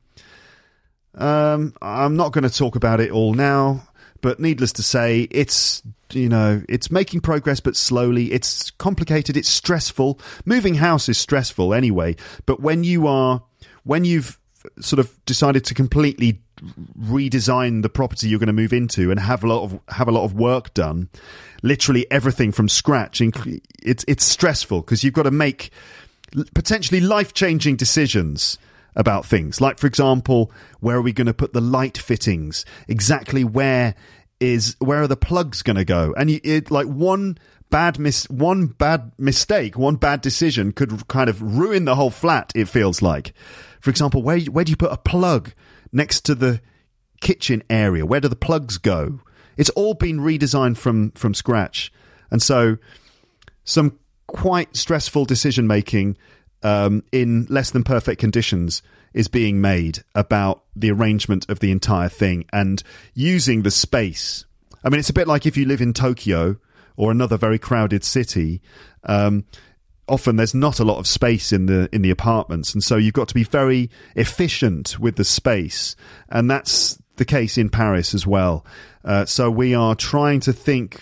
Um, I'm not going to talk about it all now, but needless to say, it's, you know, it's making progress, but slowly. It's complicated. It's stressful. Moving house is stressful anyway, but when you are, when you've sort of decided to completely redesign the property you're going to move into and have a lot of have a lot of work done, literally everything from scratch, it's it's stressful because you've got to make potentially life-changing decisions about things, like, for example, where are we going to put the light fittings, exactly where is where are the plugs going to go, and you, it like one bad mis one bad mistake one bad decision could kind of ruin the whole flat, it feels like. For example, where where do you put a plug next to the kitchen area? Where do the plugs go? It's all been redesigned from, from scratch. And so some quite stressful decision making um, in less than perfect conditions is being made about the arrangement of the entire thing and using the space. I mean, it's a bit like if you live in Tokyo or another very crowded city. Um, often there's not a lot of space in the in the apartments, and so you've got to be very efficient with the space, and that's the case in Paris as well. Uh, so we are trying to think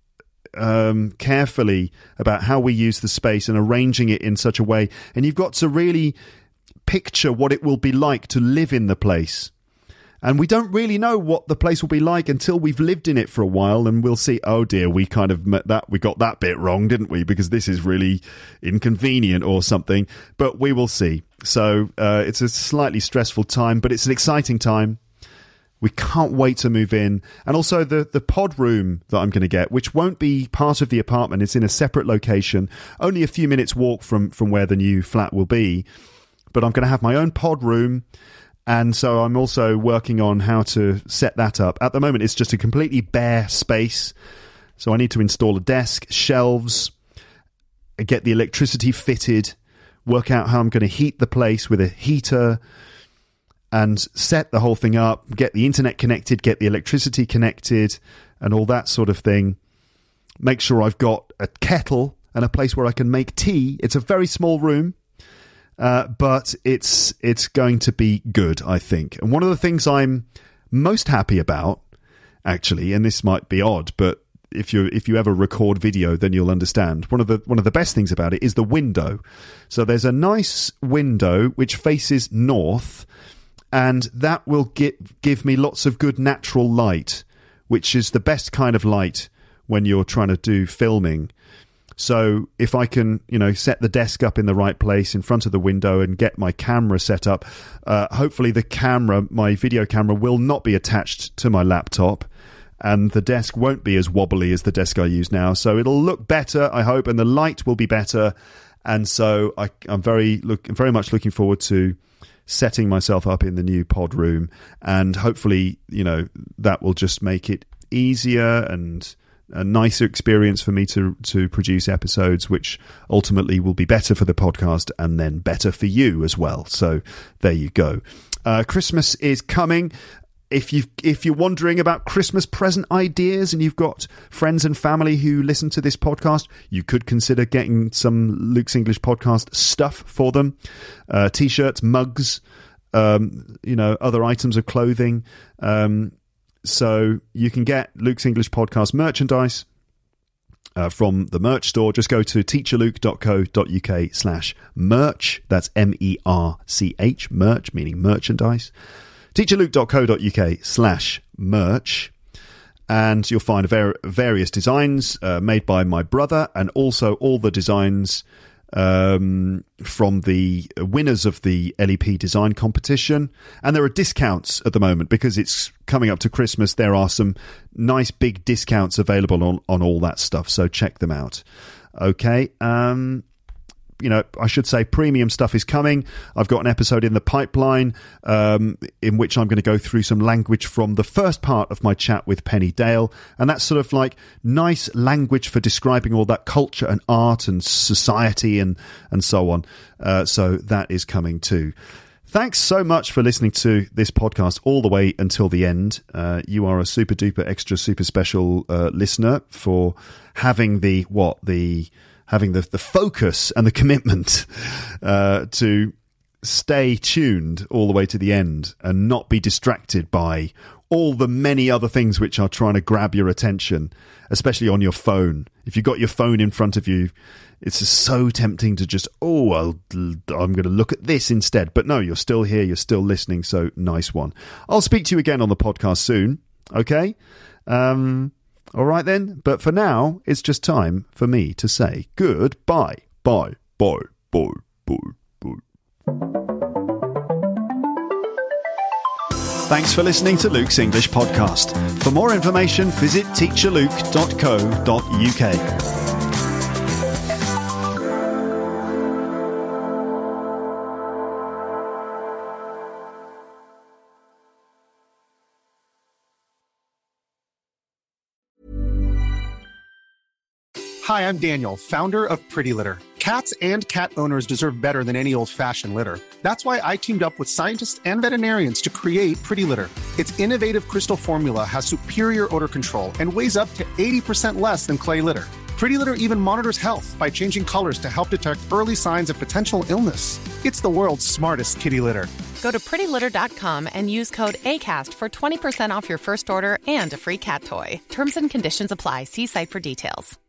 um, carefully about how we use the space and arranging it in such a way, and you've got to really picture what it will be like to live in the place. And we don't really know what the place will be like until we've lived in it for a while, and we'll see, oh dear, we kind of met that, we got that bit wrong, didn't we? Because this is really inconvenient or something. But we will see. So uh, it's a slightly stressful time, but it's an exciting time. We can't wait to move in. And also the, the pod room that I'm going to get, which won't be part of the apartment. It's in a separate location, only a few minutes walk from, from where the new flat will be. But I'm going to have my own pod room. And so I'm also working on how to set that up. At the moment, it's just a completely bare space. So I need to install a desk, shelves, get the electricity fitted, work out how I'm going to heat the place with a heater, and set the whole thing up, get the internet connected, get the electricity connected, and all that sort of thing. Make sure I've got a kettle and a place where I can make tea. It's a very small room. Uh, but it's it's going to be good, I think. And one of the things I'm most happy about, actually, and this might be odd, but if you if you ever record video, then you'll understand. One of the one of the best things about it is the window. So there's a nice window which faces north, and that will get, give me lots of good natural light, which is the best kind of light when you're trying to do filming. So if I can, you know, set the desk up in the right place in front of the window and get my camera set up, uh, hopefully the camera, my video camera, will not be attached to my laptop, and the desk won't be as wobbly as the desk I use now. So it'll look better, I hope, and the light will be better. And so I, I'm very look, very much looking forward to setting myself up in the new pod room, and hopefully, you know, that will just make it easier and a nicer experience for me to to produce episodes, which ultimately will be better for the podcast and then better for you as well. So there you go. Uh, Christmas is coming. If you if you're wondering about Christmas present ideas and you've got friends and family who listen to this podcast, you could consider getting some Luke's English Podcast stuff for them. Uh, t-shirts, mugs, um, you know, other items of clothing. Um, So you can get Luke's English Podcast merchandise uh, from the merch store, just go to teacherluke.co.uk slash merch. That's M E R C H, merch, meaning merchandise. teacherluke.co.uk slash merch. And you'll find var- various designs uh, made by my brother, and also all the designs um, from the winners of the L E P design competition. And there are discounts at the moment because it's coming up to Christmas. There are some nice big discounts available on, on all that stuff. So check them out. Okay. Um, you know, I should say premium stuff is coming. I've got an episode in the pipeline um, in which I'm going to go through some language from the first part of my chat with Penny Dale. And that's sort of like nice language for describing all that culture and art and society and, and so on. Uh, so that is coming too. Thanks so much for listening to this podcast all the way until the end. Uh, you are a super duper extra super special uh, listener for having the, what, the... having the, the focus and the commitment uh, to stay tuned all the way to the end and not be distracted by all the many other things which are trying to grab your attention, especially on your phone. If you've got your phone in front of you, it's just so tempting to just, oh, I'll, I'm going to look at this instead. But no, you're still here. You're still listening. So nice one. I'll speak to you again on the podcast soon. Okay? Um... All right then, but for now, it's just time for me to say goodbye. Bye, bye, bye, bye, bye. Thanks for listening to Luke's English Podcast. For more information, visit teacher luke dot co dot uk. Hi, I'm Daniel, founder of Pretty Litter. Cats and cat owners deserve better than any old-fashioned litter. That's why I teamed up with scientists and veterinarians to create Pretty Litter. Its innovative crystal formula has superior odor control and weighs up to eighty percent less than clay litter. Pretty Litter even monitors health by changing colors to help detect early signs of potential illness. It's the world's smartest kitty litter. Go to pretty litter dot com and use code ACAST for twenty percent off your first order and a free cat toy. Terms and conditions apply. See site for details.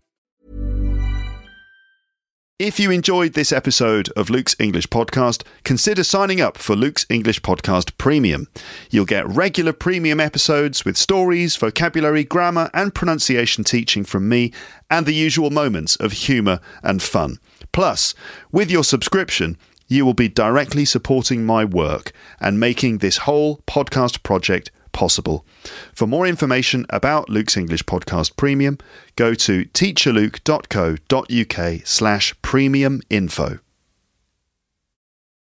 If you enjoyed this episode of Luke's English Podcast, consider signing up for Luke's English Podcast Premium. You'll get regular premium episodes with stories, vocabulary, grammar and pronunciation teaching from me, and the usual moments of humour and fun. Plus, with your subscription, you will be directly supporting my work and making this whole podcast project possible. For more information about Luke's English Podcast Premium, go to teacher luke dot co dot uk slash premium info.